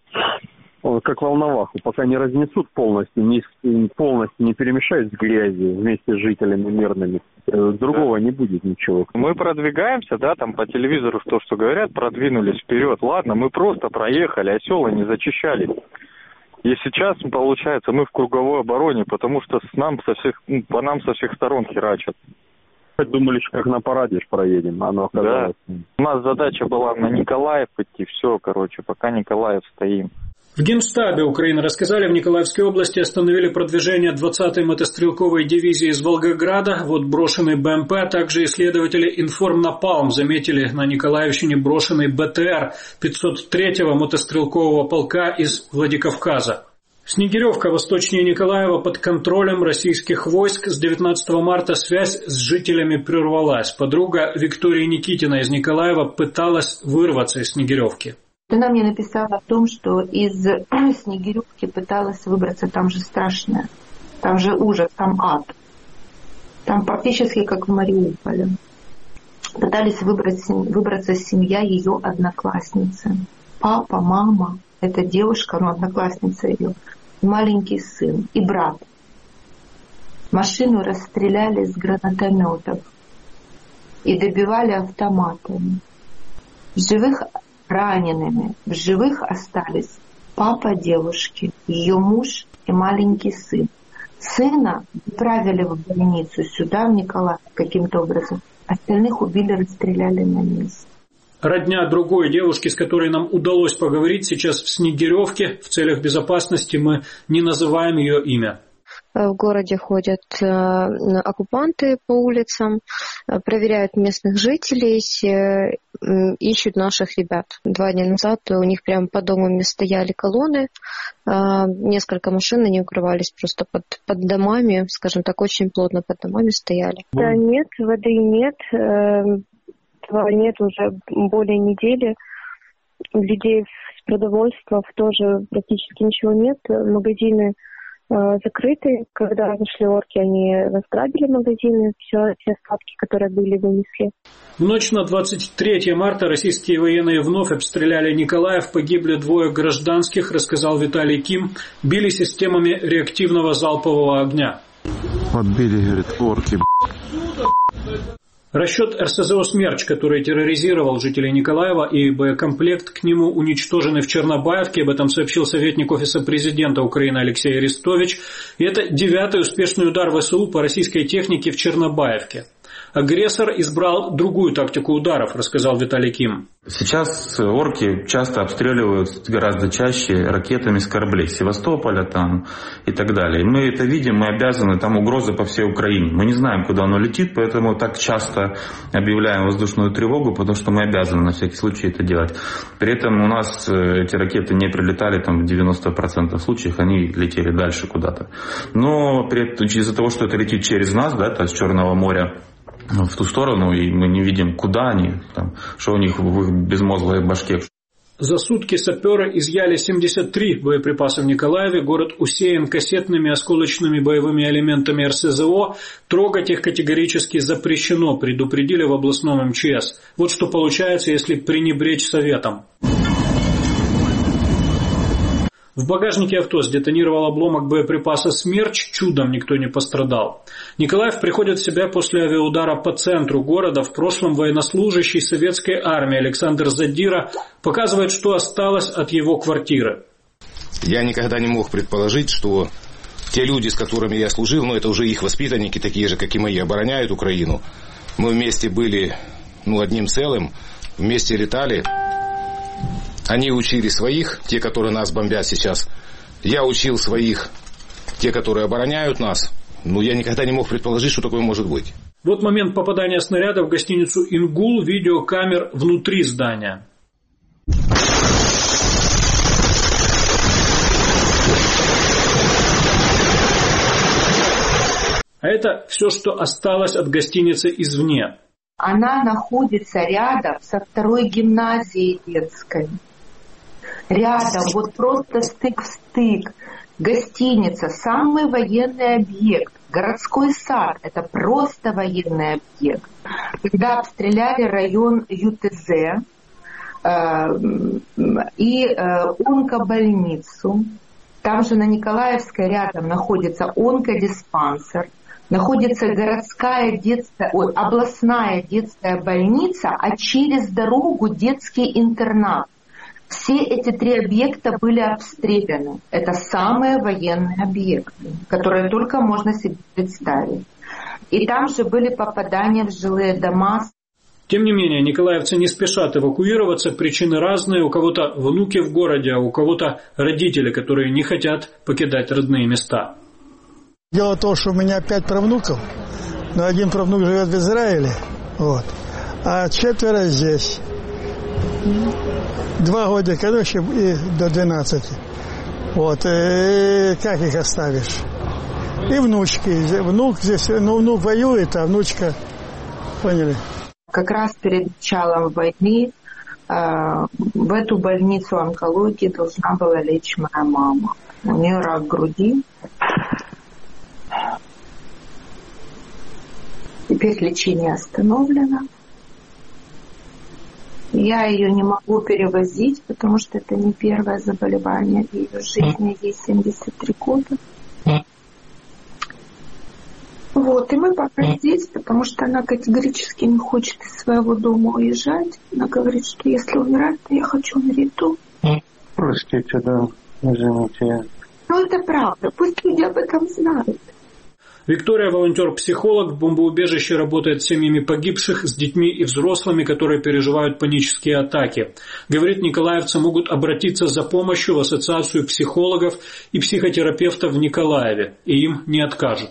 Как волноваху, пока не разнесут полностью не перемешают с грязью вместе с жителями мирными, другого не будет ничего. Мы продвигаемся, да, там по телевизору что говорят, продвинулись вперед. Ладно, мы просто проехали, а села не зачищали. И сейчас, получается, мы в круговой обороне, потому что по нам со всех сторон херачат. Думали, что как на параде проедем, оно оказалось. Да. У нас задача была на Николаев идти, все, пока Николаев стоим. В Генштабе Украины рассказали, в Николаевской области остановили продвижение 20-й мотострелковой дивизии из Волгограда. Вот брошенный БМП, а также исследователи «Информнапалм» заметили на Николаевщине брошенный БТР 503-го мотострелкового полка из Владикавказа. Снегиревка восточнее Николаева под контролем российских войск. С 19 марта связь с жителями прервалась. Подруга Виктория Никитина из Николаева пыталась вырваться из Снегиревки. Она мне написала о том, что из Снегиревки пыталась выбраться, там же страшно, там же ужас, там ад. Там практически как в Мариуполе. Пытались выбраться семья ее одноклассницы. Папа, мама, эта девушка, одноклассница ее, маленький сын и брат. Машину расстреляли с гранатометов и добивали автоматами. Живых ранеными, в живых остались папа девушки, ее муж и маленький сын. Сына отправили в больницу сюда, в Николаев, каким-то образом. Остальных убили, расстреляли на месте. Родня другой девушки, с которой нам удалось поговорить, сейчас в Снегиревке. В целях безопасности мы не называем ее имя. В городе ходят оккупанты по улицам, проверяют местных жителей, ищут наших ребят. 2 дня назад у них прямо под домами стояли колонны, несколько машин, они укрывались просто под домами, скажем так, очень плотно под домами стояли. Да нет, воды нет, нет уже более недели. Людей с продовольствием тоже практически ничего нет, магазины закрыты. Когда зашли орки, они разграбили магазины, все остатки, которые были, вынесли. В ночь на 23 марта российские военные вновь обстреляли Николаев. Погибли 2 гражданских, рассказал Виталий Ким. Били системами реактивного залпового огня. Отбили, говорит, орки. Расчет РСЗО «Смерч», который терроризировал жителей Николаева, и боекомплект к нему уничтожены в Чернобаевке. Об этом сообщил советник Офиса президента Украины Алексей Арестович. И это 9-й успешный удар ВСУ по российской технике в Чернобаевке. Агрессор избрал другую тактику ударов, рассказал Виталий Ким. Сейчас орки часто обстреливают гораздо чаще ракетами с кораблей Севастополя там и так далее. Мы это видим, мы обязаны, там угроза по всей Украине. Мы не знаем, куда оно летит, поэтому так часто объявляем воздушную тревогу, потому что мы обязаны на всякий случай это делать. При этом у нас эти ракеты не прилетали там в 90% случаев, они летели дальше куда-то. Но из-за того, что это летит через нас, да, то есть Черного моря, в ту сторону, и мы не видим, куда они, там, что у них в их безмозглой башке. За сутки саперы изъяли 73 боеприпаса в Николаеве. Город усеян кассетными осколочными боевыми элементами РСЗО. Трогать их категорически запрещено, предупредили в областном МЧС. Вот что получается, если пренебречь советом. В багажнике авто сдетонировал обломок боеприпаса «Смерч», чудом никто не пострадал. Николаев приходит в себя после авиаудара по центру города. В прошлом военнослужащий советской армии Александр Задира показывает, что осталось от его квартиры. Я никогда не мог предположить, что те люди, с которыми я служил, это уже их воспитанники, такие же, как и мои, обороняют Украину. Мы вместе были одним целым, вместе летали. Они учили своих, те, которые нас бомбят сейчас. Я учил своих, те, которые обороняют нас. Я никогда не мог предположить, что такое может быть. Вот момент попадания снаряда в гостиницу «Ингул», видеокамер внутри здания. А это все, что осталось от гостиницы извне. Она находится рядом со второй гимназией детской. Рядом, вот просто стык в стык. Гостиница, самый военный объект. Городской сад, это просто военный объект. Когда обстреляли район ЮТЗ и онкобольницу, там же на Николаевской рядом находится онкодиспансер, находится областная детская больница, а через дорогу детский интернат. Все эти 3 объекта были обстреляны. Это самые военные объекты, которые только можно себе представить. И там же были попадания в жилые дома. Тем не менее, николаевцы не спешат эвакуироваться. Причины разные. У кого-то внуки в городе, а у кого-то родители, которые не хотят покидать родные места. Дело в том, что у меня 5 правнуков, но один правнук живет в Израиле, а 4 здесь. 2 года, короче, и до 12. И как их оставишь? И внучки. Внук здесь, внук воюет, а внучка, поняли? Как раз перед началом войны в эту больницу онкологии должна была лечь моя мама. У нее рак груди. Теперь лечение остановлено. Я ее не могу перевозить, потому что это не первое заболевание в ее жизни. Ей 73 года. И мы пока здесь, потому что она категорически не хочет из своего дома уезжать. Она говорит, что если умирать, то я хочу умереть тут. Простите, да, извините. Но это правда, пусть люди об этом знают. Виктория, волонтер-психолог, в бомбоубежище работает с семьями погибших, с детьми и взрослыми, которые переживают панические атаки. Говорит, николаевцы могут обратиться за помощью в Ассоциацию психологов и психотерапевтов в Николаеве, и им не откажут.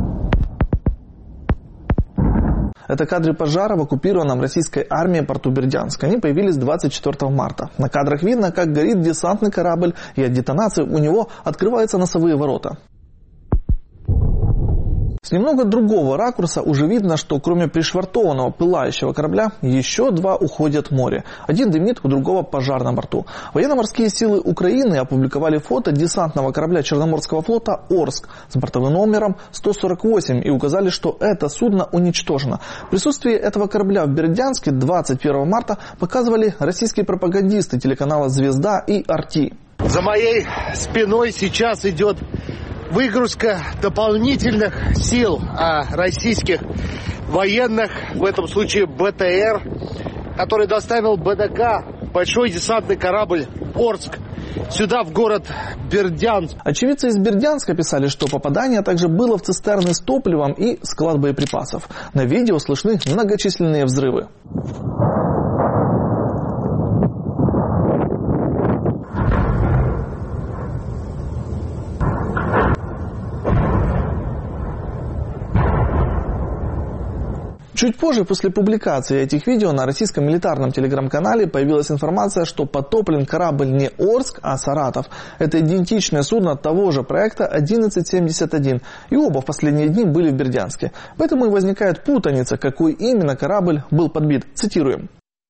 Это кадры пожара в оккупированном российской армией порту Бердянск. Они появились 24 марта. На кадрах видно, как горит десантный корабль, и от детонации у него открываются носовые ворота. С немного другого ракурса уже видно, что кроме пришвартованного пылающего корабля, еще 2 уходят в море. Один дымит, у другого пожар на борту. Военно-морские силы Украины опубликовали фото десантного корабля Черноморского флота «Орск» с бортовым номером 148 и указали, что это судно уничтожено. Присутствие этого корабля в Бердянске 21 марта показывали российские пропагандисты телеканала «Звезда» и «Арти». За моей спиной сейчас идет выгрузка дополнительных сил российских военных, в этом случае БТР, который доставил БДК, большой десантный корабль «Орск», сюда, в город Бердянск. Очевидцы из Бердянска писали, что попадание также было в цистерны с топливом и склад боеприпасов. На видео слышны многочисленные взрывы. Чуть позже, после публикации этих видео, на российском милитарном телеграм-канале появилась информация, что потоплен корабль не Орск, а Саратов. Это идентичное судно того же проекта 1171, и оба в последние дни были в Бердянске. Поэтому и возникает путаница, какой именно корабль был подбит. Цитируем.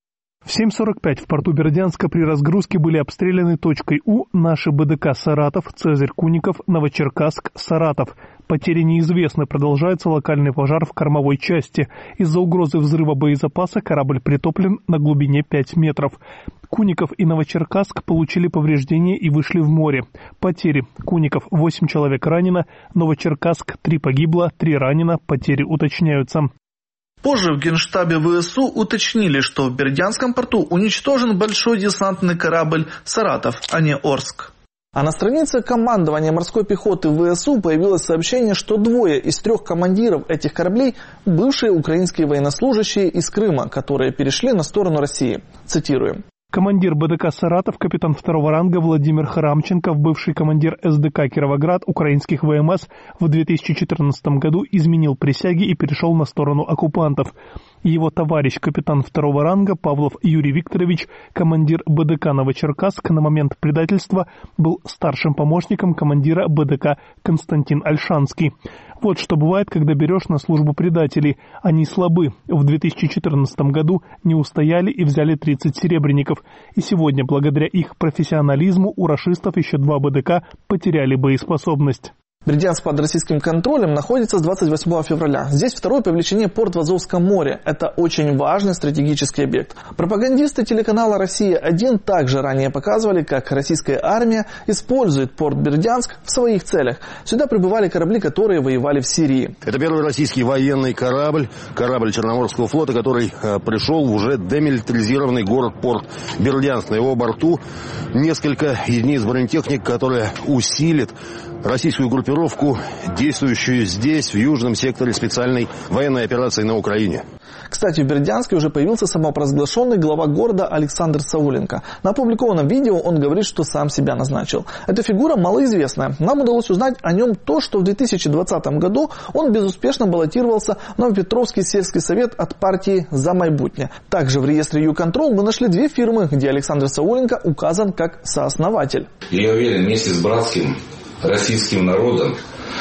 В 7:45 в порту Бердянска при разгрузке были обстреляны точкой У наши БДК «Саратов», «Цезарь Куников», «Новочеркасск», «Саратов». Потери неизвестны, продолжается локальный пожар в кормовой части. Из-за угрозы взрыва боезапаса корабль притоплен на глубине 5 метров. Куников и Новочеркасск получили повреждения и вышли в море. Потери. Куников 8 человек ранено, Новочеркасск 3 погибло, 3 ранено, потери уточняются. Позже в Генштабе ВСУ уточнили, что в Бердянском порту уничтожен большой десантный корабль «Саратов», а не «Орск». А на странице командования морской пехоты ВСУ появилось сообщение, что 2 из 3 командиров этих кораблей – бывшие украинские военнослужащие из Крыма, которые перешли на сторону России. Цитируем. Командир БДК «Саратов», капитан 2-го ранга Владимир Храмченков, бывший командир СДК «Кировоград» украинских ВМС, в 2014 году изменил присяги и перешел на сторону оккупантов. Его товарищ, капитан 2-го ранга Павлов Юрий Викторович, командир БДК «Новочеркасск», на момент предательства был старшим помощником командира БДК Константин Ольшанский. Вот что бывает, когда берешь на службу предателей. Они слабы. В 2014 году не устояли и взяли 30 серебряников. И сегодня, благодаря их профессионализму, у рашистов еще 2 БДК потеряли боеспособность. Бердянск под российским контролем находится с 28 февраля. Здесь второй по величине порт в Азовском море. Это очень важный стратегический объект. Пропагандисты телеканала «Россия-1» также ранее показывали, как российская армия использует порт Бердянск в своих целях. Сюда прибывали корабли, которые воевали в Сирии. Это первый российский военный корабль Черноморского флота, который пришел в уже демилитаризированный город-порт Бердянск. На его борту несколько единиц бронетехник, которые усилит российскую группировку, действующую здесь, в южном секторе специальной военной операции на Украине. Кстати, в Бердянске уже появился самопровозглашенный глава города Александр Сауленко. На опубликованном видео он говорит, что сам себя назначил. Эта фигура малоизвестная. Нам удалось узнать о нем то, что в 2020 году он безуспешно баллотировался в Новопетровский сельский совет от партии «За майбутнє». Также в реестре «Юконтрол» мы нашли 2 фирмы, где Александр Сауленко указан как сооснователь. Я уверен, вместе с братским российским народом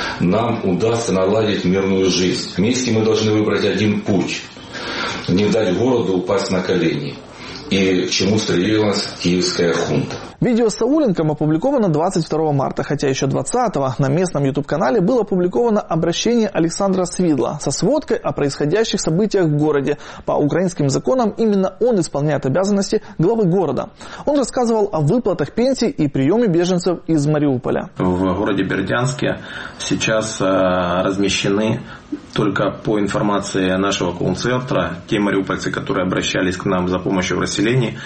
нам удастся наладить мирную жизнь. Вместе мы должны выбрать один путь. Не дать городу упасть на колени. И к чему стремилась киевская хунта. Видео с Сауленком опубликовано 22 марта, хотя еще 20-го на местном YouTube-канале было опубликовано обращение Александра Свидла со сводкой о происходящих событиях в городе. По украинским законам именно он исполняет обязанности главы города. Он рассказывал о выплатах пенсий и приеме беженцев из Мариуполя. В городе Бердянске сейчас размещены, только по информации нашего колл-центра, те мариупольцы, которые обращались к нам за помощью в расселении,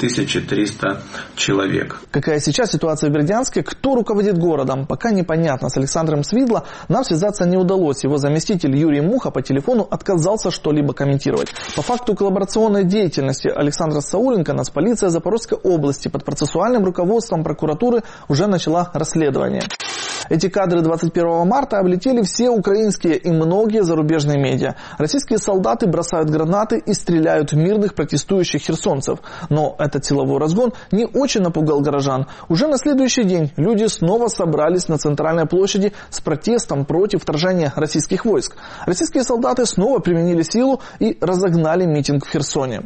3300 человек. Какая сейчас ситуация в Бердянске, кто руководит городом, пока непонятно. С Александром Свидло нам связаться не удалось. Его заместитель Юрий Муха по телефону отказался что-либо комментировать. По факту коллаборационной деятельности Александра Сауленко Нацполиция Запорожской области под процессуальным руководством прокуратуры уже начала расследование. Эти кадры 21 марта облетели все украинские и многие зарубежные медиа. Российские солдаты бросают гранаты и стреляют в мирных протестующих херсонцев. Но этот силовой разгон не очень напугал горожан. Уже на следующий день люди снова собрались на центральной площади с протестом против вторжения российских войск. Российские солдаты снова применили силу и разогнали митинг в Херсоне.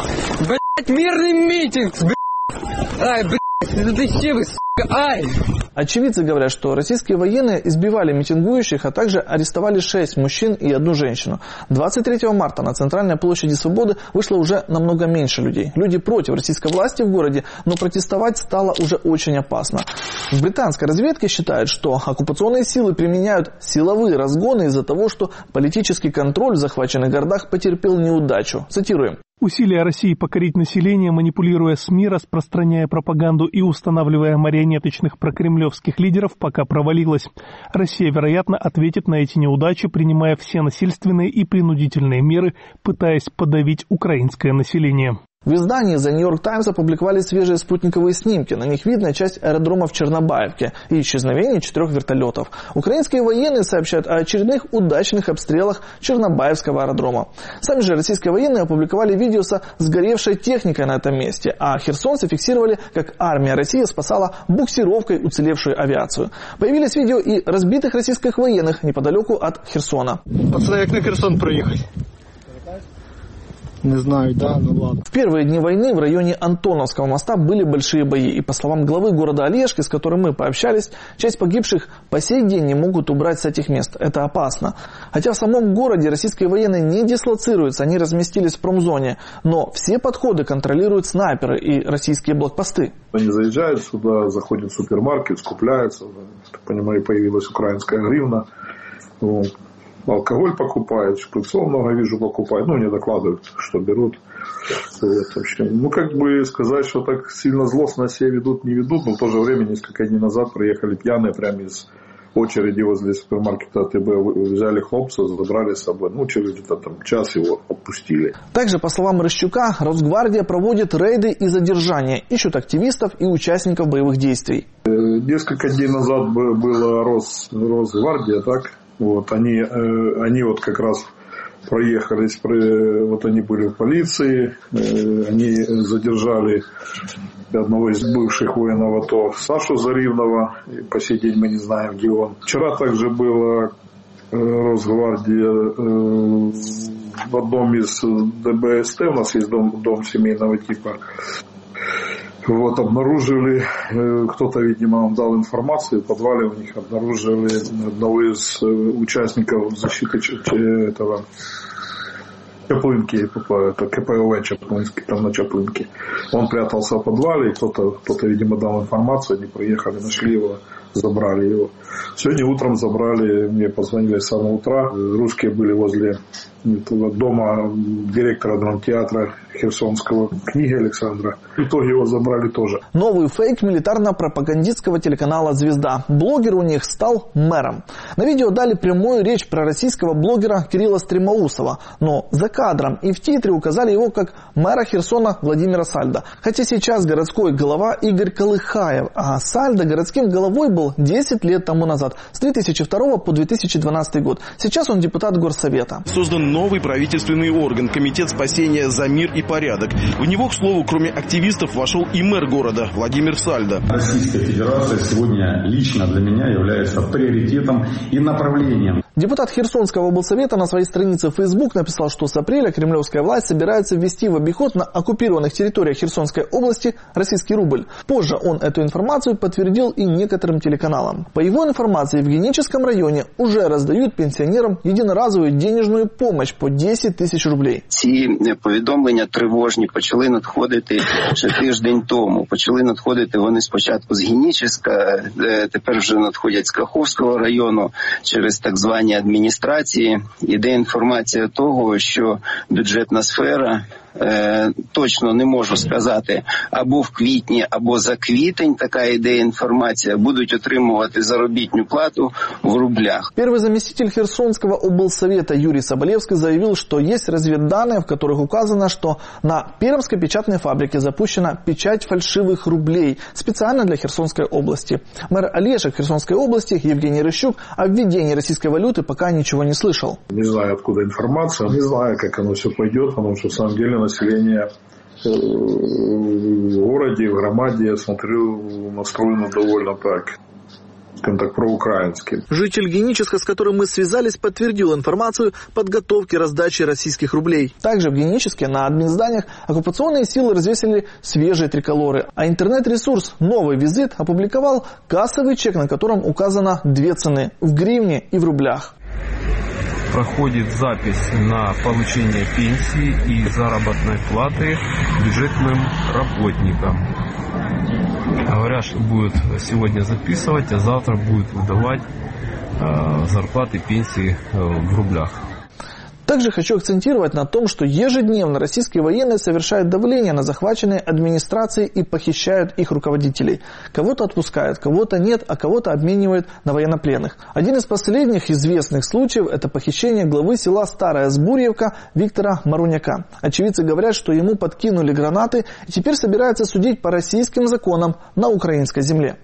Блять, мирный митинг, блять. Ай, блять, это ты все вы, сука, ай. Очевидцы говорят, что российские военные избивали митингующих, а также арестовали 6 мужчин и 1 женщину. 23 марта на центральной площади Свободы вышло уже намного меньше людей. Люди против российской власти в городе, но протестовать стало уже очень опасно. В британской разведке считают, что оккупационные силы применяют силовые разгоны из-за того, что политический контроль в захваченных городах потерпел неудачу. Цитируем. Усилия России покорить население, манипулируя СМИ, распространяя пропаганду и устанавливая марионеточных прокремлевских лидеров, пока провалилась. Россия, вероятно, ответит на эти неудачи, принимая все насильственные и принудительные меры, пытаясь подавить украинское население. В издании The New York Times опубликовали свежие спутниковые снимки. На них видно часть аэродрома в Чернобаевке и исчезновение 4 вертолетов. Украинские военные сообщают о очередных удачных обстрелах Чернобаевского аэродрома. Сами же российские военные опубликовали видео со сгоревшей техникой на этом месте, а херсонцы фиксировали, как армия России спасала буксировкой уцелевшую авиацию. Появились видео и разбитых российских военных неподалеку от Херсона. Пацаны, как на Херсон проехать? Не знаю, да, ну ладно. В первые дни войны в районе Антоновского моста были большие бои. И по словам главы города Олежки, с которым мы пообщались, часть погибших по сей день не могут убрать с этих мест. Это опасно. Хотя в самом городе российские военные не дислоцируются, они разместились в промзоне. Но все подходы контролируют снайперы и российские блокпосты. Они заезжают сюда, заходят в супермаркет, скупляются. Так понимаю, появилась украинская гривна. Вот. Алкоголь покупают, шприцов много вижу покупают. Ну, мне докладывают, что берут. Вот, ну, как бы сказать, что так сильно злостно себя ведут, не ведут. Но в то же время, несколько дней назад приехали пьяные прямо из очереди возле супермаркета АТБ. Взяли хлопца, забрали с собой. Ну, через где-то там час его отпустили. Также, по словам Рощука, Росгвардия проводит рейды и задержания. Ищут активистов и участников боевых действий. Несколько дней назад была Росгвардия, так? Вот, они вот как раз проехались, вот они были в полиции, они задержали одного из бывших воинов АТО, Сашу Заривного, по сей день мы не знаем, где он. Вчера также была Росгвардия в одном из ДБСТ, у нас есть дом семейного типа. Вот, обнаружили, кто-то, видимо, вам дал информацию, в подвале у них обнаружили одного из участников защиты этого Чаплынки, это КПОВ Чаплынский, там на Чаплынке. Он прятался в подвале, и кто-то, видимо, дал информацию, они приехали, нашли его, забрали его. Сегодня утром забрали, мне позвонили с самого утра, русские были возле дома директора драмтеатра Херсонского, книги Александра. В итоге его забрали тоже. Новый фейк милитарно-пропагандистского телеканала «Звезда». Блогер у них стал мэром. На видео дали прямую речь про российского блогера Кирилла Стремоусова. Но за кадром и в титре указали его как мэра Херсона Владимира Сальдо. Хотя сейчас городской глава Игорь Колыхаев, а Сальдо городским головой был 10 лет тому назад, с 2002 по 2012 год. Сейчас он депутат Горсовета. Создан новый правительственный орган – Комитет спасения за мир и порядок. В него, к слову, кроме активистов, вошел и мэр города Владимир Сальдо. Российская Федерация сегодня лично для меня является приоритетом и направлением. Депутат Херсонского облсовета на своей странице в Facebook написал, что с апреля кремлевская власть собирается ввести в обиход на оккупированных территориях Херсонской области российский рубль. Позже он эту информацию подтвердил и некоторым телеканалам. По его информации, в Геническом районе уже раздают пенсионерам единоразовую денежную помощь по 10 тисяч рублей. Ці повідомлення тривожні почали надходити ще тиждень тому. Почали надходити вони спочатку з Геніческа, тепер вже надходять з Каховського району через так звані адміністрації. Іде інформація того, що бюджетна сфера, точно не можу сказати, або в квітні, або за квітень, така іде інформація, будуть отримувати заробітну плату в рублях. Первый заместитель Херсонского облсовета Юрий Соболевский заявил, что есть разведданные, в которых указано, что на Пермской печатной фабрике запущена печать фальшивых рублей специально для Херсонской области. Мэр Олежек Херсонской области Евгений Рыщук о введении российской валюты пока ничего не слышал. Не знаю, откуда информация, не знаю, как оно все пойдет, потому что, в самом деле, население в городе, в громаде, я смотрю, настроено довольно так скажем так, проукраинским. Житель Геническа, с которым мы связались, подтвердил информацию подготовки раздачи российских рублей. Также в Геническе на админзданиях оккупационные силы развесили свежие триколоры, а интернет-ресурс «Новый визит» опубликовал кассовый чек, на котором указано две цены – в гривне и в рублях. Проходит запись на получение пенсии и заработной платы бюджетным работникам. Говорят, что будут сегодня записывать, а завтра будут выдавать зарплаты, пенсии в рублях. Также хочу акцентировать на том, что ежедневно российские военные совершают давление на захваченные администрации и похищают их руководителей. Кого-то отпускают, кого-то нет, а кого-то обменивают на военнопленных. Один из последних известных случаев – это похищение главы села Старая Сбурьевка Виктора Маруняка. Очевидцы говорят, что ему подкинули гранаты и теперь собираются судить по российским законам на украинской земле.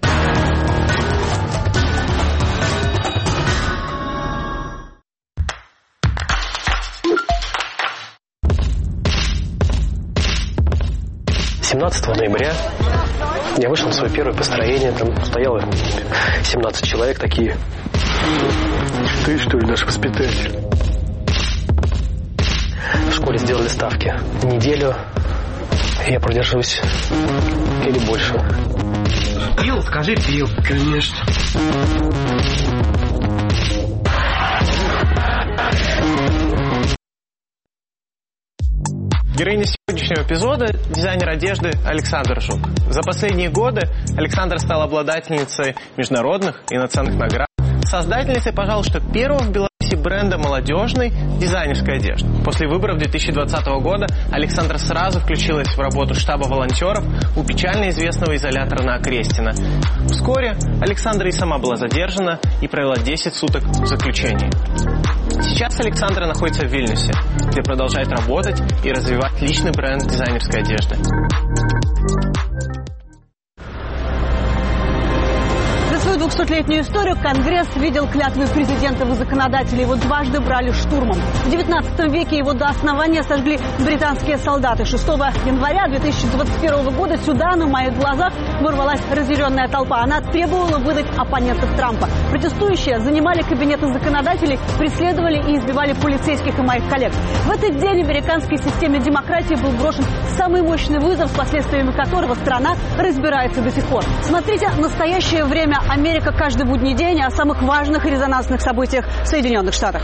Ноября я вышел на свое первое построение, там стояло 17 человек такие. Ты что ли, наш воспитатель? В школе сделали ставки. Неделю я продержусь или больше. Пил? Скажи, пил. Конечно. Героиня сегодняшнего эпизода – дизайнер одежды Александр Жук. За последние годы Александра стала обладательницей международных и национальных наград. Создательницей, пожалуй, что первого в Беларуси бренда молодежной дизайнерской одежды. После выборов 2020 года Александра сразу включилась в работу штаба волонтеров у печально известного изолятора на Окрестино. Вскоре Александра и сама была задержана и провела 10 суток в заключении. Сейчас Александра находится в Вильнюсе, где продолжает работать и развивать личный бренд дизайнерской одежды. За свою 200-летнюю историю Конгресс видел клятвы президентов и законодателей. Его дважды брали штурмом. В 19 веке его до основания сожгли британские солдаты. 6 января 2021 года сюда, на моих глазах, ворвалась разъяренная толпа. Она требовала выдать оппонентов Трампа. Протестующие занимали кабинеты законодателей, преследовали и избивали полицейских и моих коллег. В этот день американской системе демократии был брошен самый мощный вызов, с последствиями которого страна разбирается до сих пор. Смотрите «Настоящее время. Америка. Каждый будний день» о самых важных и резонансных событиях в Соединенных Штатах.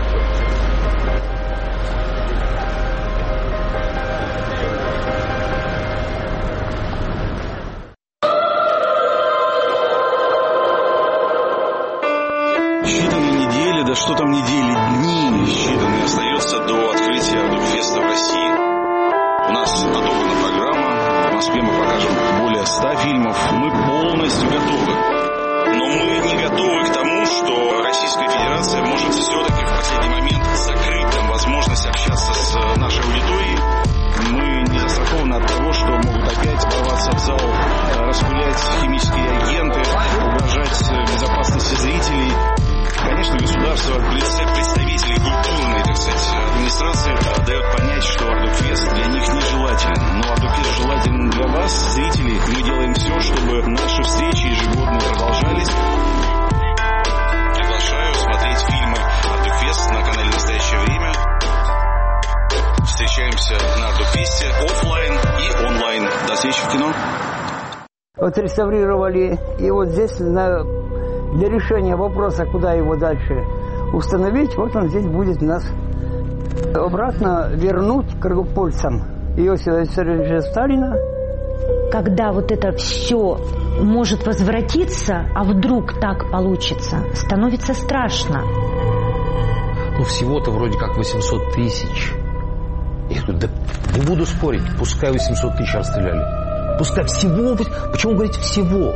Считанные недели, да что там недели, дни считанные остается до открытия Ардукфеста в России. У нас отобрана программа, в Москве мы покажем более 100 фильмов, мы полностью готовы. Но мы не готовы к тому, что Российская Федерация может все-таки в последний момент закрыть там возможность общаться с нашей аудиторией. Мы не застрахованы от того, что могут опять ворваться в зал, распылять химические агенты, угрожать безопасности зрителей. Конечно, государство в лице представителей культурной, так сказать, администрации дает понять, что Ардукфест для них нежелателен. Но Ардукфест желателен для вас, зрителей. Мы делаем все, чтобы наши встречи ежегодно продолжались. Приглашаю смотреть фильмы Ардукфест на канале «Настоящее время». Встречаемся на Ардукфесте офлайн и онлайн. До встречи в кино. Вот реставрировали, и вот здесь для решения вопроса, куда его дальше установить, вот он здесь будет нас обратно вернуть к рогопольцам Иосифа Виссарионовича Сталина. Когда вот это все может возвратиться, а вдруг так получится, становится страшно. Ну, всего-то вроде как 800 тысяч. Я говорю, да не буду спорить, пускай 800 тысяч расстреляли. Пускай всего, почему говорите всего?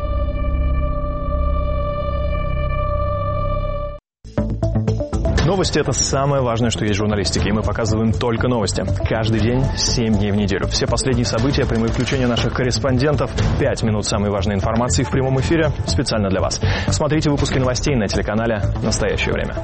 Новости – это самое важное, что есть в журналистике, и мы показываем только новости. Каждый день, 7 дней в неделю. Все последние события, прямые включения наших корреспондентов, 5 минут самой важной информации в прямом эфире специально для вас. Смотрите выпуски новостей на телеканале «Настоящее время».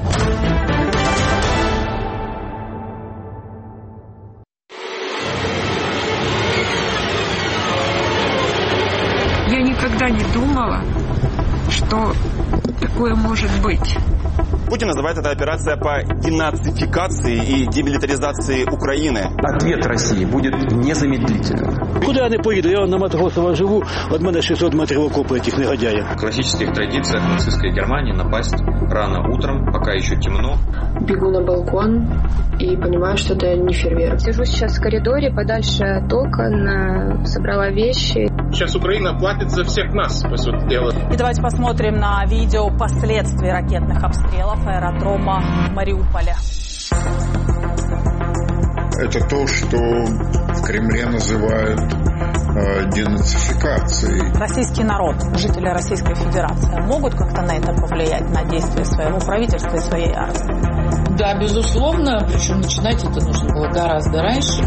Я никогда не думала, что такое может быть? Путин называет это операция по денацификации и демилитаризации Украины. Ответ России будет незамедлительным. Куда я не поїду? Я на Матросово живу, від мене 600 метрів окопу этих негодяев. В классических традициях нацистской Германии напасть рано утром, пока еще темно. Бегу на балкон и понимаю, что это не фейерверк. Сижу сейчас в коридоре, подальше от окон, собрала вещи. Сейчас Украина платит за всех нас, по сути дела. И давайте посмотрим на видео последствий ракетных обстрелов аэродрома Мариуполя. Это то, что в Кремле называют денацификацией. Российский народ, жители Российской Федерации могут как-то на это повлиять, на действия своего правительства и своей армии? Да, безусловно, причем начинать это нужно было гораздо раньше.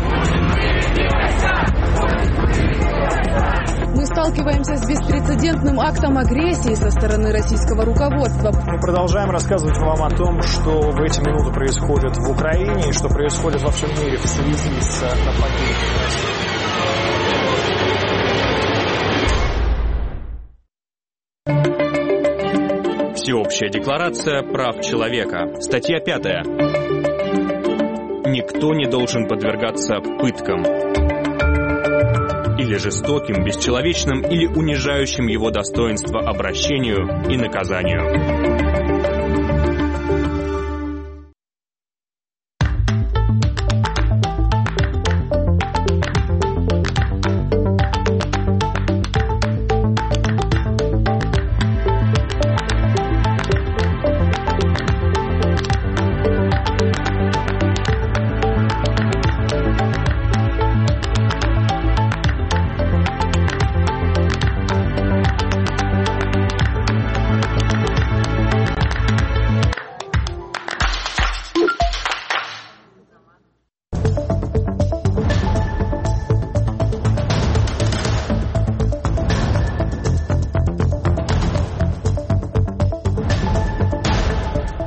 Мы сталкиваемся с беспрецедентным актом агрессии со стороны российского руководства. Мы продолжаем рассказывать вам о том, что в эти минуты происходит в Украине и что происходит во всем мире в связи с нападением России. Всеобщая декларация прав человека. Статья 5. Никто не должен подвергаться пыткам или жестоким, бесчеловечным или унижающим его достоинство обращению и наказанию.